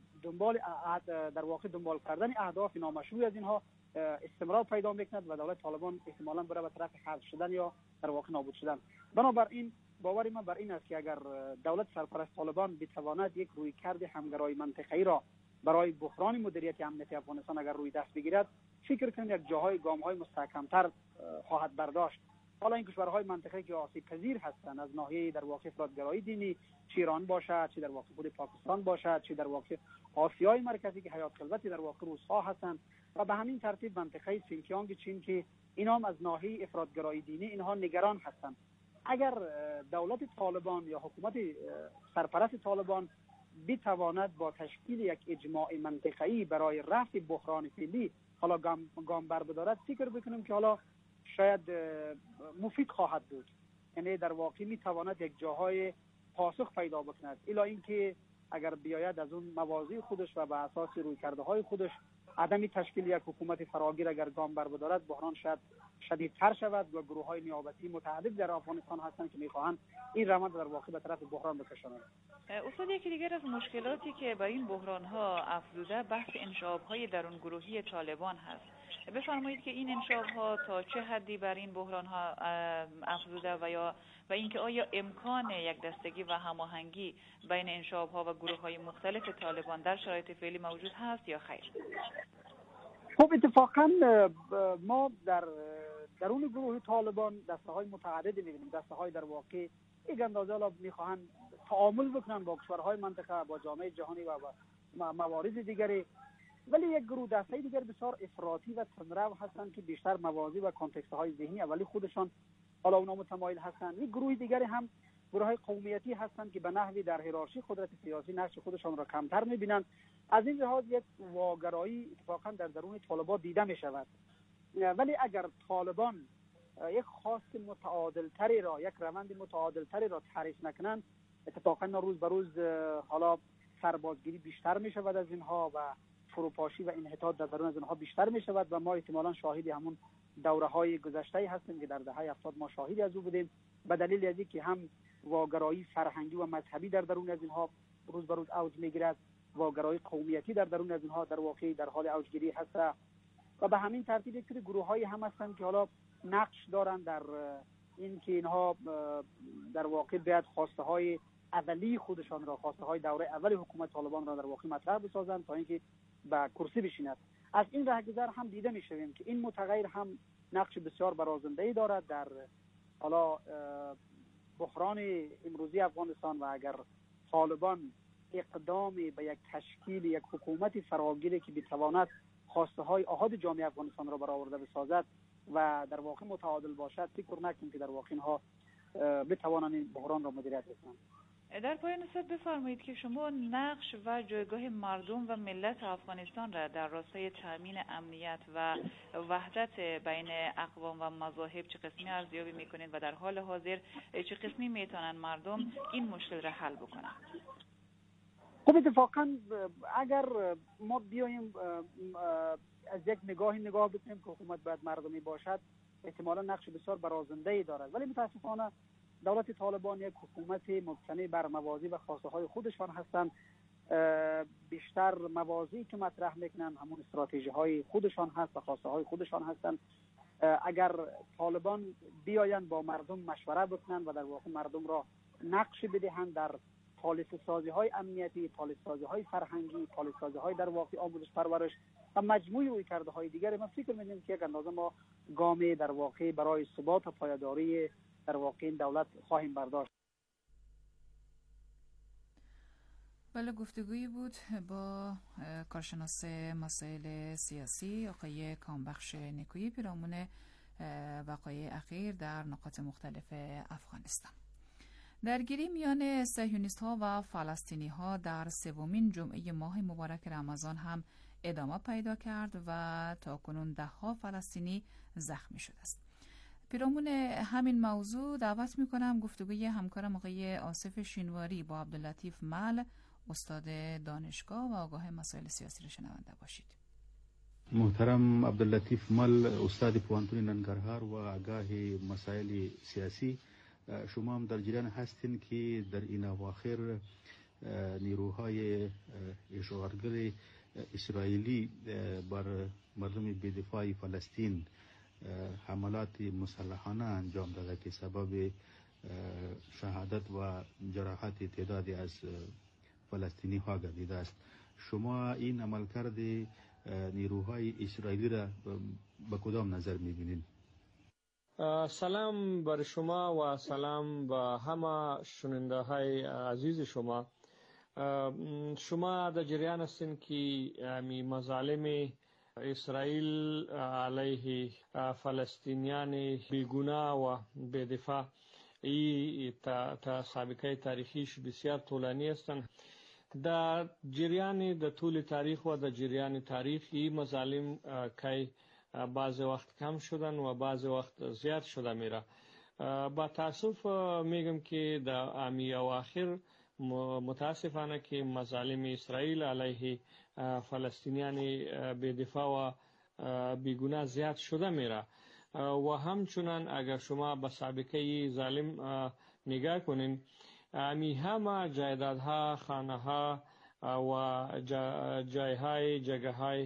در واقع دنبال کردن اهداف نامشروع از اینها استمرار پیدا میکند و دولت طالبان احتمالاً بره به طرف حذف شدن یا در واقع نابود شدن. بنابراین باور من بر این است که اگر دولت سرپرست طالبان بتواند یک رویکرد همگرای منطقه‌ای را برای بحران مدیریت امنیتی افغانستان اگر روی دست بگیرد، فکر کنم یک جاهای گام‌های مستحکم‌تر خواهد برداشت. حالا این کشورهای منطقه‌ای که آسیب پذیر هستند از ناحیه در واقع افراط‌گرایی دینی، چه ایران باشد، چه در واقع خود پاکستان باشد، چه در واقع آسیای مرکزی که حیات خلوتی در واقع روس‌ها هستند و به همین ترتیب منطقه سینکیانگ چین که اینا هم از ناحیه افراط‌گرایی دینی اینها نگران هستند. اگر دولت طالبان یا حکومت سرپرست طالبان بتواند با تشکیل یک اجماع منطقه‌ای برای رفع بحران فعلی حالا گام بر بدارد، فکر بکنیم که حالا شاید مفید خواهد بود. یعنی در واقع میتواند یک جاهای پاسخ پیدا بکند، الا اینکه اگر بیاید از اون مواضع خودش و به اساس رویکردهای خودش عدم تشکیل یک حکومت فراگیر اگر گام بر بدارد، بحران شاید شدیدتر شود و گروه‌های نیابتی متعدد در افغانستان هستند که می‌خواهند این روند در واقع به طرف بحران بکشانند. استاد، یکی دیگر از مشکلاتی که بر این بحران‌ها افزوده بحث انشاب‌های درون گروهی طالبان هست. بفرمایید که این انشاب‌ها تا چه حدی بر این بحران‌ها افزوده و اینکه آیا امکان یک دستگی و هماهنگی بین انشاب‌ها و گروه‌های مختلف طالبان در شرایط فعلی موجود هست یا خیر؟ خب اتفاقا ما در درون گروه طالبان دسته‌های متعددی می‌بینیم. دسته‌های در واقع یک اندازه الان می‌خواهند تعامل بکنن با کشورهای منطقه، با جامعه جهانی و موارد دیگری، ولی یک گروه دسته دیگر بسیار افراطی و تندرو هستند که بیشتر مواضع و کانتکست‌های ذهنی ولی خودشان حالا اونا متمایل هستند. یک گروه دیگری هم گروه‌های قومیتی هستند که به نحوی در هیرارشی قدرت سیاسی نقش خودشان را کمتر می‌بینند. از این لحاظ یک واگرایی اتفاقا در درون طالبان دیده می‌شود. ولی اگر طالبان یک خواست متعادل‌تری را، یک روند متعادل‌تری را تعریف نکنند، اتفاقا روز به روز حالا سربازگیری بیشتر می‌شود از اینها و فروپاشی و انحطاط در درون از اینها بیشتر می‌شود و ما احتمالاً شاهد همون دوره‌های گذشته هستیم که در دهه 70 ما شاهدی از او بودیم، به دلیل از اینکه هم واگرایی فرهنگی و مذهبی در درون از اینها روز به روز اوج می‌گیرد، واگرایی قومیتی در درون از اینها در واقع در حال اوجگیری هست و به همین ترتیب یک سری گروه‌های هم هستند که حالا نقش دارند در این که اینها در واقع باید خواسته‌های اولی خودشان را، خواسته‌های دوره اول حکومت طالبان را در واقع مطرح بسازند تا اینکه به کرسی بشیند. از این رهگذر هم دیده می‌شویم که این متغیر هم نقش بسیار برازنده‌ای دارد در حالا بحران امروزی افغانستان و اگر طالبان اقدام به یک تشکیل یک حکومت فراگیری که بتواند خواسته‌های آحاد جامعه افغانستان را برآورده بسازد و در واقع متعادل باشد، فکر نکنم که در واقع اینها بتوانند این بحران را مدیریت کنند. در پایان استاد بفرمایید که شما نقش و جایگاه مردم و ملت افغانستان را در راستای تامین امنیت و وحدت بین اقوام و مذاهب چه قسمی ارزیابی میکنید و در حال حاضر چه قسمی میتونن مردم این مشکل را حل بکنند؟ خب اتفاقا اگر ما بیاییم از یک نگاه بکنیم که حکومت باید مردمی باشد، احتمالا نقش بسیار برازنده‌ای دارد، ولی متاسفانه دولت طالبان یک حکومت مبتنی بر مواضع و خواسته‌های خودشان هستند. بیشتر مواضعی که مطرح میکنن همون استراتژی‌های خودشان هست و خواسته‌های خودشان هستند. اگر طالبان بیایند با مردم مشوره بکنن و در واقع مردم را نقش بدهند در پالیسی سازی‌های امنیتی، پالیسی سازی‌های فرهنگی، پالیسی سازی‌های در واقع آموزش پرورش و مجموعه رویکردهای دیگر، من فکر می‌کنم که یک اندازه ما گام در واقع برای ثبات و پایداری در واقع این دولت خواهیم برداشت. بله، گفتگویی بود با کارشناس مسائل سیاسی آقای کامبخش نیکویی پیرامون وقایع اخیر در نقاط مختلف افغانستان. درگیری میان صهیونیست‌ها و فلسطینی‌ها در سومین جمعه ماه مبارک رمضان هم ادامه پیدا کرد و تاکنون 10 فلسطینی زخمی شده است. پیرامون همین موضوع دعوت می‌کنم گفتگوی همکارم آقای آصف شینواری با عبداللطیف مل، استاد دانشگاه و آگاه مسائل سیاسی را شنونده باشید. محترم عبداللطیف مل، استاد پوهنتون ننگرهار و آگاه مسائل سیاسی، شما هم در جریان هستین که در این اواخر نیروهای اشغالگر اسرائیلی بر مردم بی‌دفاع فلسطین حملات مسلحانه انجام داده که سبب شهادت و جراحت تعدادی از فلسطینی ها گردیده است. شما این عملکرد نیروهای اسرائیلی را به کدام نظر می‌بینید؟ سلام بر شما و سلام به همه شنونده های عزیز شما. شما در جریان هستین که امی مظالم اسرائیل علیه فلسطینیان بیگناه و بی‌دفاع ای تا سابقه تاریخیش بسیار طولانی هستند. در جریان د طول تاریخ و در جریان تاریخ ای مظالم که بعض وقت کم شدن و بعض وقت زیاد شده میره. با تاسف میگم که در امی اواخر متاسفانه که مظالم اسرائیل علیه فلسطینیان بی‌دفاع و بیگناه زیاد شده میره و همچنان اگر شما به سابقه ظالم نگاه کنین، امی همه جایدادها، خانه ها و جگه های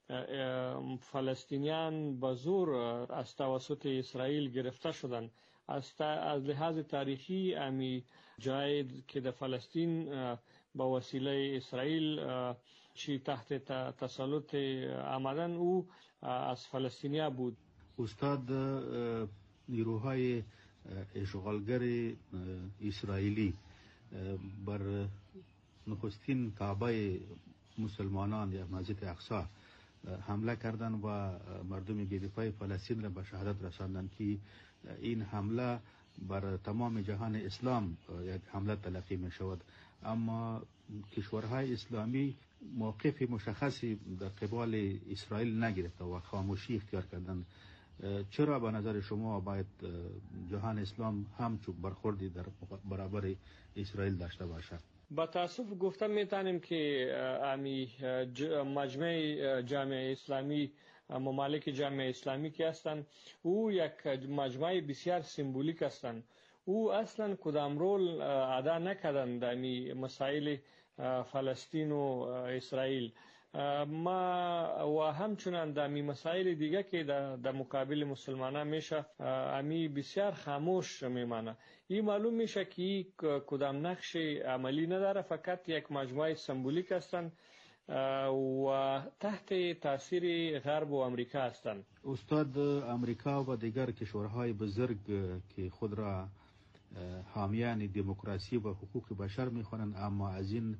فلسطینیان به زور از توسط اسرائیل گرفته شدند. از لحاظ تاریخی امی جای که در فلسطین به وسیله اسرائیل چی تحت تسلط آمدن او از فلسطینیا بود. استاد، نیروهای اشغالگر اسرائیلی بر نخستین کعبه مسلمانان یا مسجد اقصی حمله کردند و مردم بی‌دفاع فلسطین را به شهادت رساندند که این حمله بر تمام جهان اسلام یک حمله تلقی می شود. اما کشورهای اسلامی موقف مشخصی در قبال اسرائیل نگرفته و خاموشی اختیار کردند. چرا به نظر شما باید جهان اسلام همچون برخوردی در برابر اسرائیل داشته باشد؟ با تاسف گفته میتونیم که امی مجمع جامعه اسلامی، ممالک جامعه اسلامی که هستند، او یک مجمع بسیار سمبولیک هستند. او اصلا کدام رول ادا نکردند در مسائل فلسطین و اسرائیل. ما و همچنان در مسائل دیگه که در مقابل مسلمانان میشه امی بسیار خاموش میمانه. این معلوم میشه که کدام نقش عملی نداره، فقط یک مجموعه سمبولیک هستند و تحت تاثیر غرب و امریکا هستند. استاد، امریکا و دیگر کشورهای بزرگ که خود را حامیان دموکراسی و حقوق بشر میخوانند، اما از این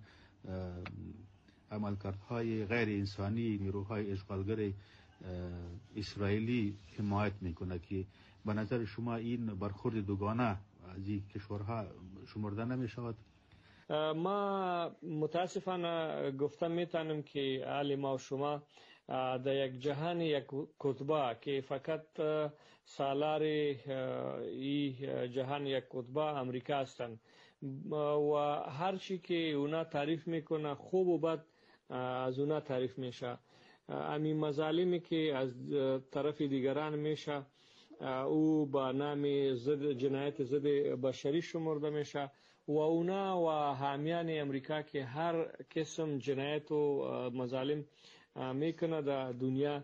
عملکردهای غیر انسانی نیروهای اشغالگر اسرائیلی حمایت میکنه که به نظر شما این برخورد دوگانه از این کشورها شمرده نمیشود؟ ما متاسفانه گفته میتونم که حال ما و شما در یک جهان یک قطبه که فقط سالار این جهان یک قطبه امریکا هستند و هر چی که اونا تعریف میکنه خوب و بد از اونا تعریف میشه. امی مظالمی که از طرف دیگران میشه او با نام جنایت ضد بشری شمرده میشه و اونا و حامیان امریکا که هر قسم جنایت و مظالم میکنه در دنیا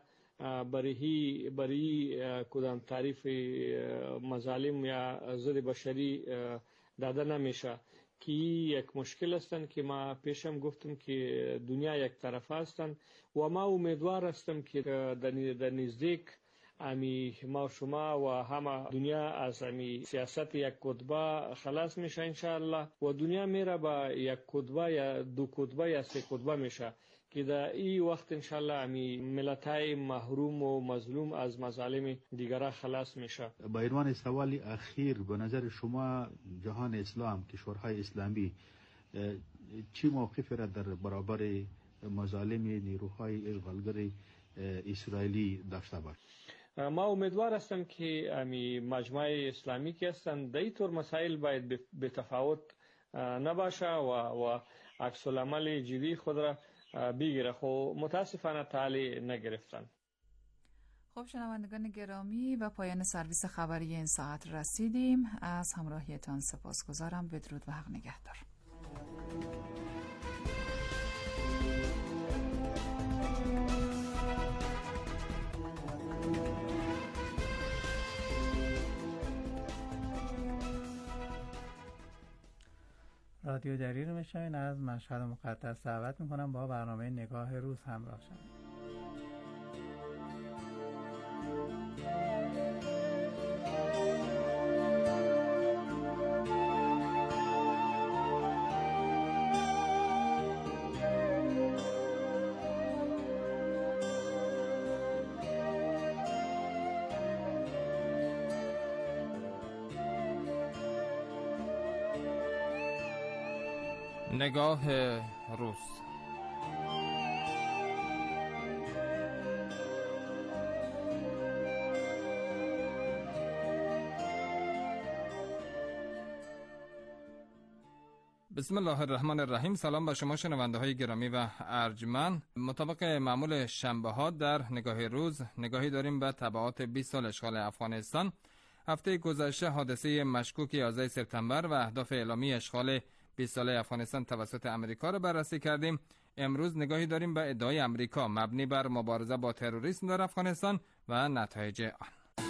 برای کدام تعریف مظالم یا ضد بشری داده نمیشه که یک مشکل هستند که ما پیشم گفتم که دنیا یک طرف هستند و ما امیدوار هستم که در نزدیک امی ما شما و همه دنیا از امی سیاست یک قطبه خلاص میشه انشاءالله و دنیا میره با یک قطبه یا دو قطبه یا سه قطبه میشه که در این وقت انشاءالله امی ملت‌های محروم و مظلوم از مظالم دیگران خلاص میشه. با عنوان سوال اخیر، به نظر شما جهان اسلام، کشورهای اسلامی چی موقف را در برابر مظالم نیروهای اشغالگر اسرائیلی داشته باشد؟ ما امیدوار هستم که امی مجمع اسلامی که هستند در این طور مسائل باید به تفاوت نباشه و عکس العمل جدی خود را بگیره. خب متاسفانه تعالی نگرفتن. خب شنوندگان گرامی، به پایان سرویس خبری این ساعت رسیدیم. از همراهیتان سپاسگزارم. بدرود و حق نگهدار. رادیو جریر میشنوین. از مشهد مقدس دعوت میکنم با برنامه نگاه روز همراه شوید. نگاه روز. بسم الله الرحمن الرحیم. سلام به شما شنونده های گرامی و ارجمند. مطابق معمول شنبه ها در نگاه روز نگاهی داریم به تبعات 20 سال اشغال افغانستان. هفته گذشته حادثه مشکوک 11 سپتامبر و اهداف اعلامی اشغال 20 ساله افغانستان توسط امریکا را بررسی کردیم. امروز نگاهی داریم به ادعای امریکا مبنی بر مبارزه با تروریسم در افغانستان و نتایج آن.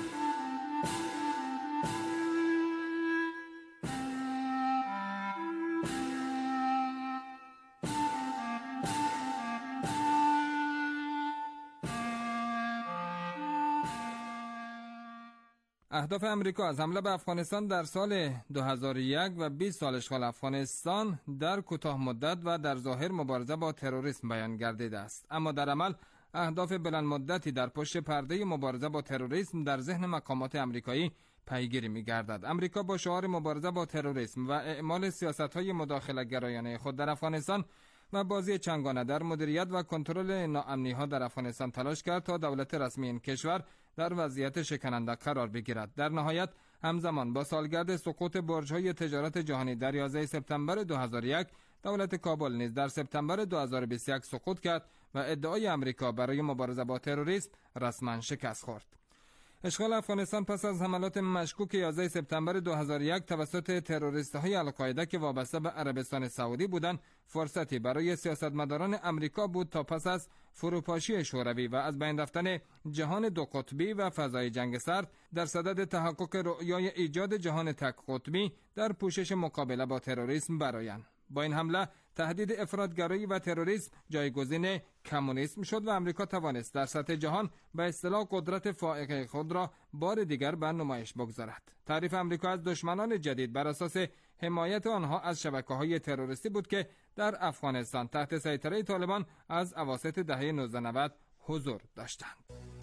اهداف امریکا از حمله به افغانستان در سال 2001 و 20 سال اشغال افغانستان در کوتاه مدت و در ظاهر مبارزه با تروریسم بیان گردیده است، اما در عمل اهداف بلند مدتی در پشت پرده مبارزه با تروریسم در ذهن مقامات امریکایی پیگیری می‌گردد. امریکا با شعار مبارزه با تروریسم و اعمال سیاست‌های مداخله‌گرایانه خود در افغانستان و بازی چنگانه در مدیریت و کنترل ناامنی‌ها در افغانستان تلاش کرد تا دولت رسمی این کشور در وضعیت شکننده قرار بگیرد. در نهایت همزمان با سالگرد سقوط برج‌های تجارت جهانی در 11 سپتامبر 2001 دولت کابل نیز در سپتامبر 2021 سقوط کرد و ادعای امریکا برای مبارزه با تروریسم رسما شکست خورد. اشغال افغانستان پس از حملات مشکوک 11 سپتامبر 2001 توسط تروریست‌های القاعده که وابسته به عربستان سعودی بودند، فرصتی برای سیاستمداران امریکا بود تا پس از فروپاشی شوروی و از بین رفتن جهان دو قطبی و فضای جنگ سرد در صدد تحقق رؤیای ایجاد جهان تک قطبی در پوشش مقابله با تروریسم برآیند. با این حمله تهدید افراطگرایی و تروریسم جایگزین کمونیسم شد و امریکا توانست در سطح جهان به اصطلاح قدرت فائقه خود را بار دیگر به نمایش بگذارد. تعریف امریکا از دشمنان جدید بر اساس حمایت آنها از شبکه‌های تروریستی بود که در افغانستان تحت سیطره طالبان از اواسط دهه 1990 حضور داشتند.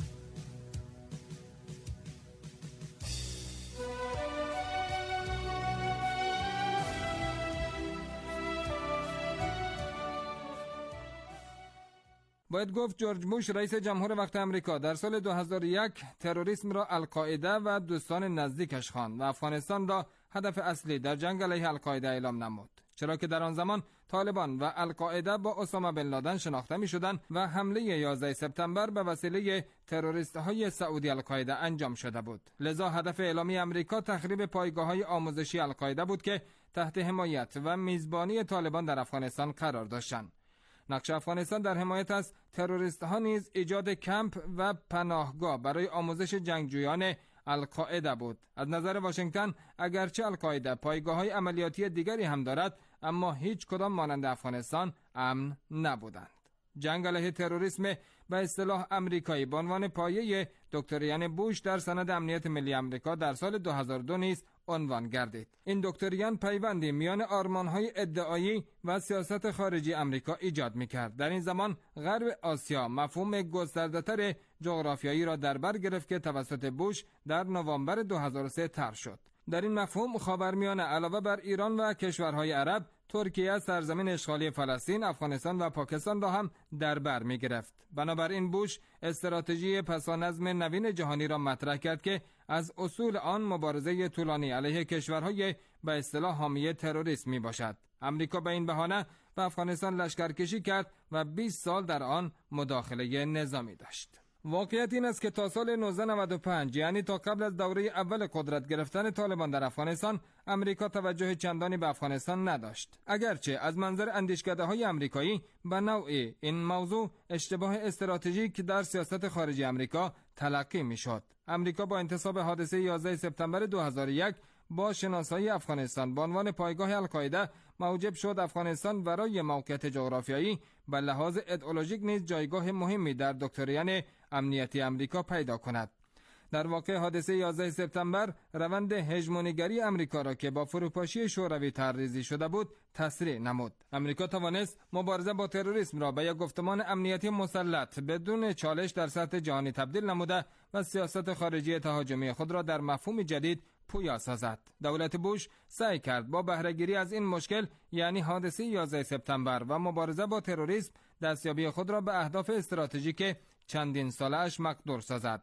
باید گفت جورج بوش رئیس جمهور وقت امریکا در سال 2001 تروریسم را القاعده و دوستان نزدیکش خواند و افغانستان را هدف اصلی در جنگ علیه القاعده اعلام نمود، چرا که در آن زمان طالبان و القاعده با اسامه بن لادن شناخته می شدند و حمله 11 سپتامبر به وسیله تروریست‌های سعودی القاعده انجام شده بود. لذا هدف اعلامی امریکا تخریب پایگاه‌های آموزشی القاعده بود که تحت حمایت و میزبانی طالبان در افغانستان قرار داشتند. نقش افغانستان در حمایت از تروریست‌ها نیز ایجاد کمپ و پناهگاه برای آموزش جنگجویان القاعده بود. از نظر واشنگتن اگرچه القاعده پایگاه‌های عملیاتی دیگری هم دارد، اما هیچ کدام مانند افغانستان امن نبودند. جنگ علیه تروریسم به اصطلاح امریکایی به عنوان پایه دکتریان بوش در سند امنیت ملی امریکا در سال 2002 نیز عنوان گردید. این دکتریان پیوندی میان آرمان‌های ادعایی و سیاست خارجی امریکا ایجاد می‌کرد. در این زمان غرب آسیا مفهوم گسترده‌تر جغرافیایی را در بر گرفت که توسط بوش در نوامبر 2003 طرح شد. در این مفهوم خاورمیانه علاوه بر ایران و کشورهای عرب، ترکیه سرزمین اشغالی فلسطین، افغانستان و پاکستان را هم در بر می گرفت. بنابراین بوش استراتژی پسانظم نوین جهانی را مطرح کرد که از اصول آن مبارزه طولانی علیه کشورهای به اصطلاح حامی تروریسم می باشد. امریکا به این بهانه به افغانستان لشکرکشی کرد و 20 سال در آن مداخله نظامی داشت. واقعیت این است که تا سال 1995 یعنی تا قبل از دوره اول قدرت گرفتن طالبان در افغانستان، امریکا توجه چندانی به افغانستان نداشت. اگرچه از منظر اندیشکده‌های امریکایی به نوعی این موضوع اشتباه استراتژیک در سیاست خارجی امریکا تلقی می‌شد. امریکا با انتصاب حادثه 11 سپتامبر 2001 با شناسایی افغانستان به عنوان پایگاه القاعده موجب شد افغانستان برای موقعیت جغرافیایی به لحاظ ایدئولوژیک نیز جایگاه مهمی در دکترین امنیتی امریکا پیدا کند. در واقع حادثه 11 سپتامبر روند هژمونیگری امریکا را که با فروپاشی شوروی طرح‌ریزی شده بود تسریع نمود. امریکا توانست مبارزه با تروریسم را به یک گفتمان امنیتی مسلط بدون چالش در سطح جهانی تبدیل نموده و سیاست خارجی تهاجمی خود را در مفهوم جدید پویا سازد. دولت بوش سعی کرد با بهره‌گیری از این مشکل یعنی حادثه 11 سپتامبر و مبارزه با تروریسم دستیابی خود را به اهداف استراتژیک چندین ساله‌اش مقدور سازد.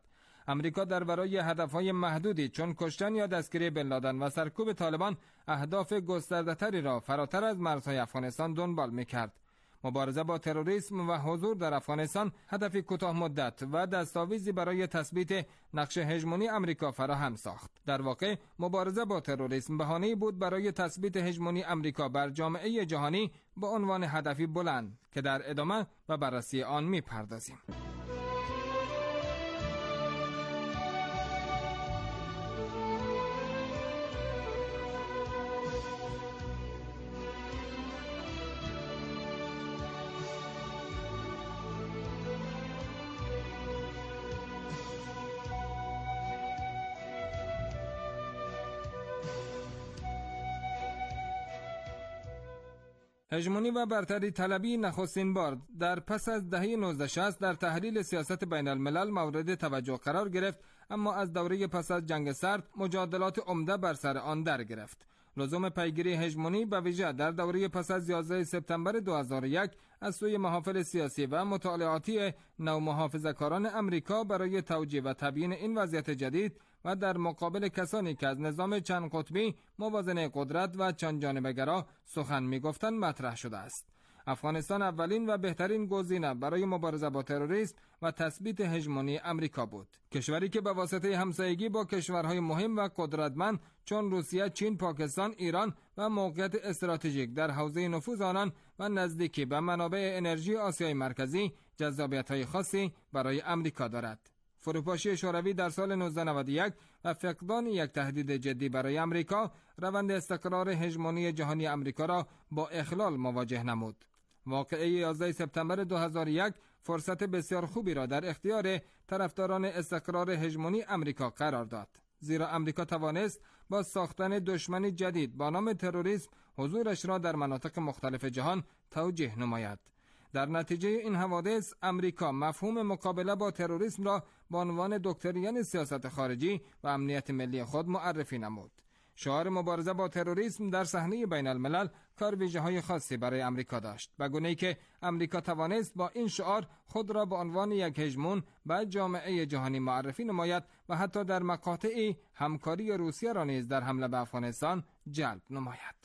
امریکا در برای هدفهای محدودی چون کشتن یا دستگیری بن لادن و سرکوب طالبان اهداف گسترده‌تری را فراتر از مرزهای افغانستان دنبال می‌کرد. مبارزه با تروریسم و حضور در افغانستان هدفی کوتاه مدت و دستاویزی برای تثبیت نقش هژمونی امریکا فراهم ساخت. در واقع مبارزه با تروریسم بهانه‌ای بود برای تثبیت هژمونی امریکا بر جامعه جهانی به عنوان هدفی بلند که در ادامه و بررسی آن می‌پردازیم. هژمونی و برتری طلبی نخستین بار در پس از دهه 1960 در تحلیل سیاست بین الملل مورد توجه قرار گرفت، اما از دوره پس از جنگ سرد مجادلات عمده بر سر آن در گرفت. لزوم پیگیری هژمونی به ویژه در دوره پس از 11 سپتامبر 2001 از سوی محافل سیاسی و مطالعاتی نومحافظه‌کاران امریکا برای توجیه و تبیین این وضعیت جدید و در مقابل کسانی که از نظام چند قطبی، موازنه قدرت و چند جانبه‌گرا سخن می‌گفتند مطرح شده است. افغانستان اولین و بهترین گزینه برای مبارزه با تروریسم و تثبیت هژمونی امریکا بود. کشوری که به واسطه همسایگی با کشورهای مهم و قدرتمند چون روسیه، چین، پاکستان، ایران و موقعیت استراتژیک در حوزه نفوذ آنان و نزدیکی به منابع انرژی آسیای مرکزی جذابیت‌های خاصی برای امریکا دارد. فروپاشی شوروی در سال 1991 و فقدان یک تهدید جدی برای امریکا روند استقرار هژمونی جهانی امریکا را با اخلال مواجه نمود. واقعه 11 سپتامبر 2001 فرصت بسیار خوبی را در اختیار طرفداران استقرار هژمونی امریکا قرار داد، زیرا امریکا توانست با ساختن دشمنی جدید با نام تروریسم حضورش را در مناطق مختلف جهان توجیه نماید. در نتیجه این حوادث امریکا مفهوم مقابله با تروریسم را به عنوان دکترین سیاست خارجی و امنیت ملی خود معرفی نمود. شعار مبارزه با تروریسم در صحنه بین الملل کارویژه‌های خاصی برای امریکا داشت، به گونه‌ای که امریکا توانست با این شعار خود را به عنوان یک هژمون به جامعه جهانی معرفی نماید و حتی در مقاطعی همکاری روسیه را نیز در حمله به افغانستان جلب نماید.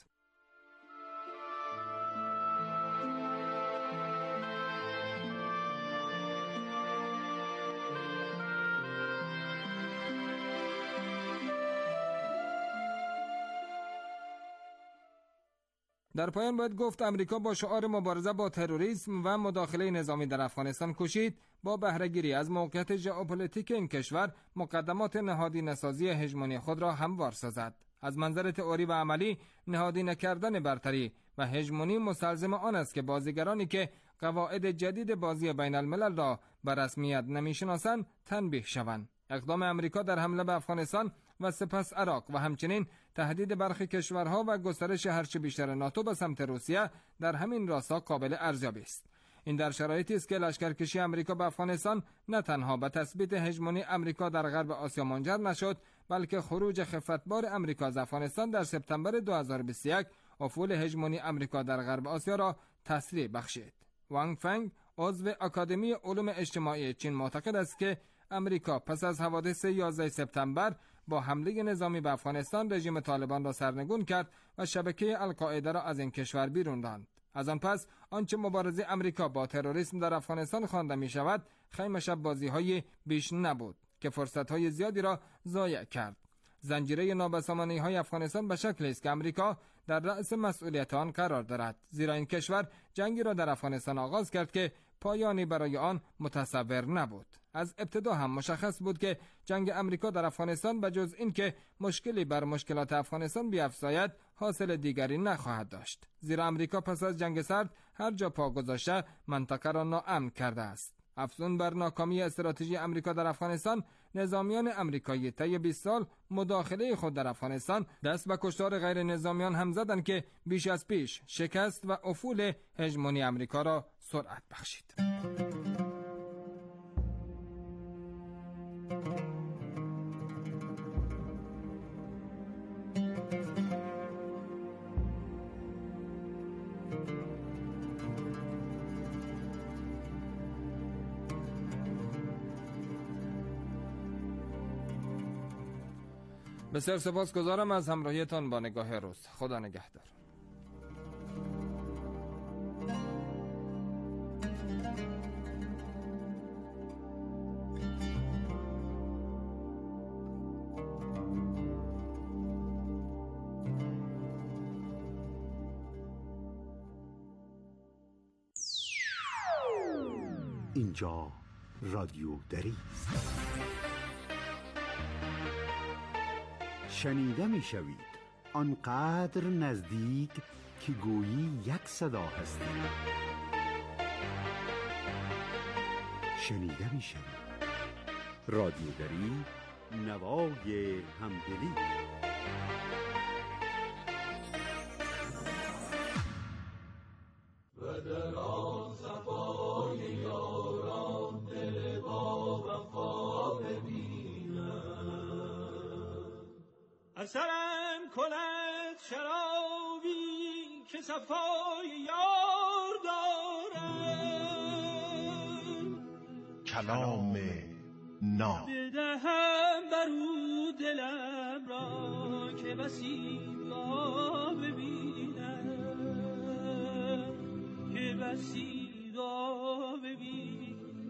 در پایان باید گفت امریکا با شعار مبارزه با تروریسم و مداخله نظامی در افغانستان کوشید با بهره‌گیری از موقعیت ژئوپلیتیک این کشور مقدمات نهادینه‌سازی هژمونی خود را هموار سازد. از منظر تئوری و عملی نهادینه کردن برتری و هژمونی مستلزم آن است که بازیگرانی که قواعد جدید بازی بین الملل را به رسمیت نمی‌شناسند تنبیه شوند. اقدام امریکا در حمله به افغانستان و سپس عراق و همچنین تهدید برخی کشورها و گسترش هرچه بیشتر ناتو به سمت روسیه در همین راستا قابل ارزیابی است. این در شرایطی است که لشکرکشی امریکا به افغانستان نه تنها به تثبیت هژمونی امریکا در غرب آسیا منجر نشد، بلکه خروج خفتبار امریکا از افغانستان در سپتامبر 2021 افول هژمونی امریکا در غرب آسیا را تسریع بخشید. وانگ فنگ عضو آکادمی علوم اجتماعی چین معتقد است که امریکا پس از حوادث 11 سپتامبر با حمله نظامی به افغانستان رژیم طالبان را سرنگون کرد و شبکه القاعده را از این کشور بیرون راند. از آن پس آنچه مبارزه امریکا با تروریسم در افغانستان خوانده می شود خیمه شب بازی های بیش نبود که فرصت های زیادی را ضایع کرد. زنجیره نابسامانی های افغانستان به شکلی است که امریکا در رأس مسئولیت آن قرار دارد، زیرا این کشور جنگی را در افغانستان آغاز کرد که پایانی برای آن متصور نبود. از ابتدا هم مشخص بود که جنگ امریکا در افغانستان به جز این که مشکلی بر مشکلات افغانستان بیفزاید حاصل دیگری نخواهد داشت، زیرا امریکا پس از جنگ سرد هر جا پا گذاشته منطقه را ناامن کرده است. افزون بر ناکامی استراتژی امریکا در افغانستان، نظامیان امریکایی طی 20 سال مداخله خود در افغانستان دست به کشتار غیر نظامیان هم زدند که بیش از پیش شکست و افول هژمونی امریکا را سرعت بخشید. بسیار سپاسگزارم از همراهیتان با نگاه روز. خدا نگهدار. اینجا رادیو دری است. شنیده می شوید آنقدر نزدیک که گویی یک صدا هستید. شنیده می شوید رادیو دری، نوای همدلی. اثرم کند شرابی که صفای یار دارم، کلام ناب بدهم برو دلم را که بسی دا ببینم، که بسی دا ببینم.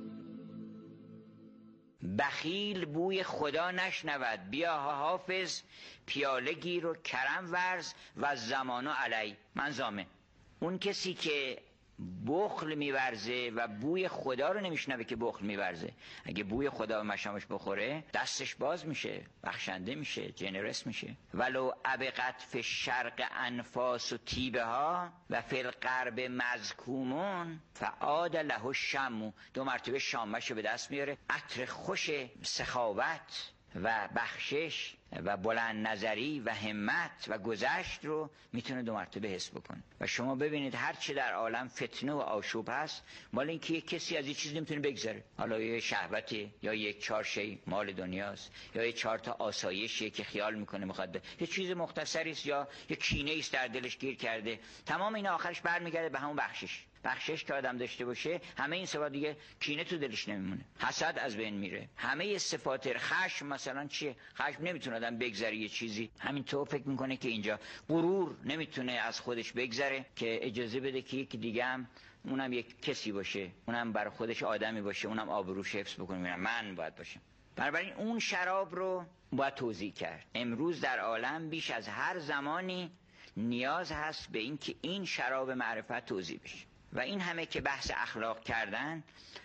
بخیل بوی خدا نشنود، بیا حافظ پیاله گیر و کرم ورز و زمانو علی. من زامن اون کسی که بخل میورزه و بوی خدا رو نمیشنوه که بخل میورزه، اگه بوی خدا به مشامش بخوره دستش باز میشه، بخشنده میشه، جنرس میشه. ولو ابقت فی الشرق انفاس و تیبه ها و فی الغرب مزکومون فعاد له الشم. 2 مرتبه شامش رو به دست میاره. عطر خوش سخاوت و بخشش و بلند نظری و همت و گذشت رو میتونه 2 مرتبه حس بکنه. و شما ببینید هر چی در عالم فتنه و آشوب هست، مال این که یک کسی از این چیز نمیتونه بگذره. حالا یه شهوتی، یا یک 4 شی مال دنیاست، یا یه 4 تا آسایشیه که خیال میکنه میخواد، یه چیز مختصری است، یا یه کینه است در دلش گیر کرده. تمام اینا آخرش برمیگرده به همون بخشش. بخشش که آدم داشته باشه، همه این صفات دیگه کینه تو دلش نمیمونه، حسد از بین میره، همه صفات خشم مثلا چیه؟ خشم نمیتونه آدم بگذره یه چیزی، همین تو فکر میکنه که اینجا غرور نمیتونه از خودش بگذره که اجازه بده که یکی دیگه هم اونم یک کسی باشه، اونم برای خودش آدمی باشه، اونم آبروش حفظ بکنه، من باید باشم. بنابراین اون شراب رو باید توضیح کرد. امروز در عالم بیش از هر زمانی نیاز هست به این که این شراب معرفت توضیح بشه. و این همه که بحث اخلاق کردن،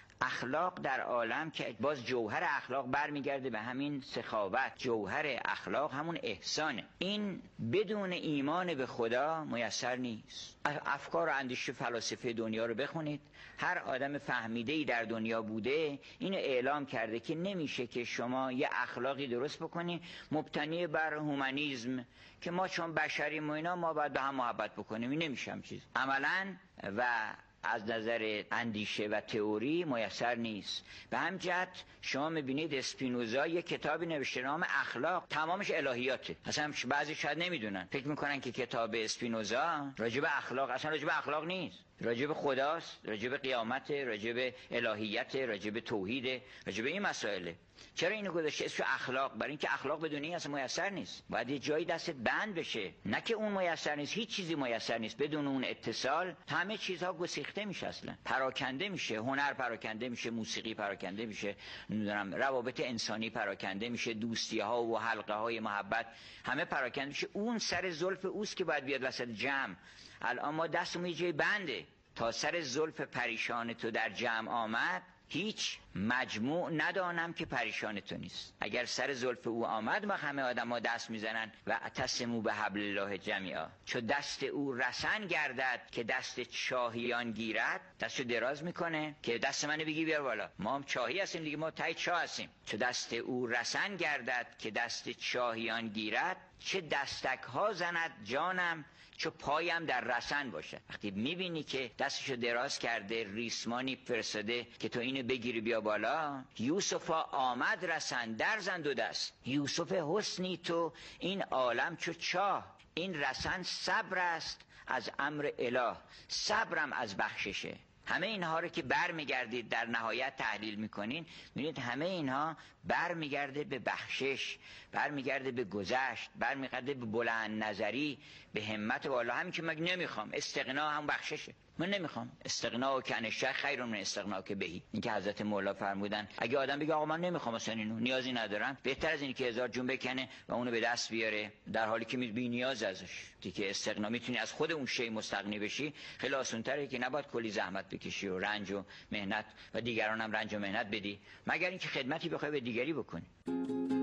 اخلاق در عالم که باز جوهر اخلاق برمیگرده به همین سخاوت. جوهر اخلاق همون احسانه. این بدون ایمان به خدا میسر نیست. افکار و اندیشه فلاسفه دنیا رو بخونید، هر آدم فهمیده‌ای در دنیا بوده اینو اعلام کرده که نمیشه که شما یه اخلاقی درست بکنی مبتنی بر هومانیسم که ما چون بشریم و اینا ما باید به هم محبت بکنیم. این نمیشه هم چیز عملاً و از نظر اندیشه و تئوری میسر نیست. به همین جهت شما میبینید اسپینوزا یک کتابی نوشته نام اخلاق، تمامش الهیاته. اصلا بعضی شاید نمیدونن، فکر میکنن که کتاب اسپینوزا راجع به اخلاق، اصلا راجع به اخلاق نیست، راجع به خداست، راجع به قیامت، راجع به الهیت، راجع به توحید، راجع به این مسائله. چرا اینو گذاشته اسمش اخلاق؟ برای اینکه اخلاق بدون این اصلا میسر نیست. باید یه جایی دستت بند بشه، نه که اون میسر نیست، هیچ چیزی میسر نیست. بدون اون اتصال همه چیزها گسیخته میشه، اصلا پراکنده میشه. هنر پراکنده میشه، موسیقی پراکنده میشه، نمیدونم روابط انسانی پراکنده میشه، دوستی ها و حلقه های محبت همه پراکنده میشه. اون سر زلف اوست که باید بیاد وسط جمع. الان ما دستمون یه جای بنده. تا سر زلف پریشان تو در جمع آمد، هیچ مجموع ندانم که پریشان تو نیست. اگر سر زلف او آمد ما همه آدم ها دست میزنن و اعتصموا بحبل الله جمیعا. چو دست او رسن گردد که دست چاهیان گیرد، دستشو دراز میکنه که دست منو بگی بیار بالا، ما هم چاهی هستیم دیگه، ما تای چاه هستیم. چو دست او رسن گردد که دست چاهیان گیرد، چه دستک ها زند جانم چو پایم در رسن باشه. وقتی میبینی که دستشو دراز کرده، ریسمانی فرستاده که تو اینو بگیری بیا بالا، یوسفا آمد رسن در زن 2 دست. یوسف حسنی تو این عالم چو چاه، این رسن صبر است از امر اله، صبرم از بخششه. همه اینها رو که برمیگردید در نهایت تحلیل میکنین، میبینید همه اینها برمیگرده به بخشش، برمیگرده به گذشت، برمیگرده به بلند نظری، به همت بالا. همین که من نمیخوام، استغنا هم بخششه. من نمیخوام، استغنا و کنشه خیر من استغنا که بهی. این که حضرت مولا فرمودن اگه آدم بگه آقا من نمیخوام اصلا اینو، نیازی ندارم، بهتر از اینی که هزار جون بکنه و اونو به دست بیاره در حالی که بی نیاز ازش. دیگه استغنا میتونی از خود اون شی مستغنی بشی، خیلی آسان‌تره که نباید کلی زحمت بکشی و رنج و مهنت و دیگران هم رنج و مهنت بدی، مگر اینکه خدمتی بخوای به دیگری بکنی.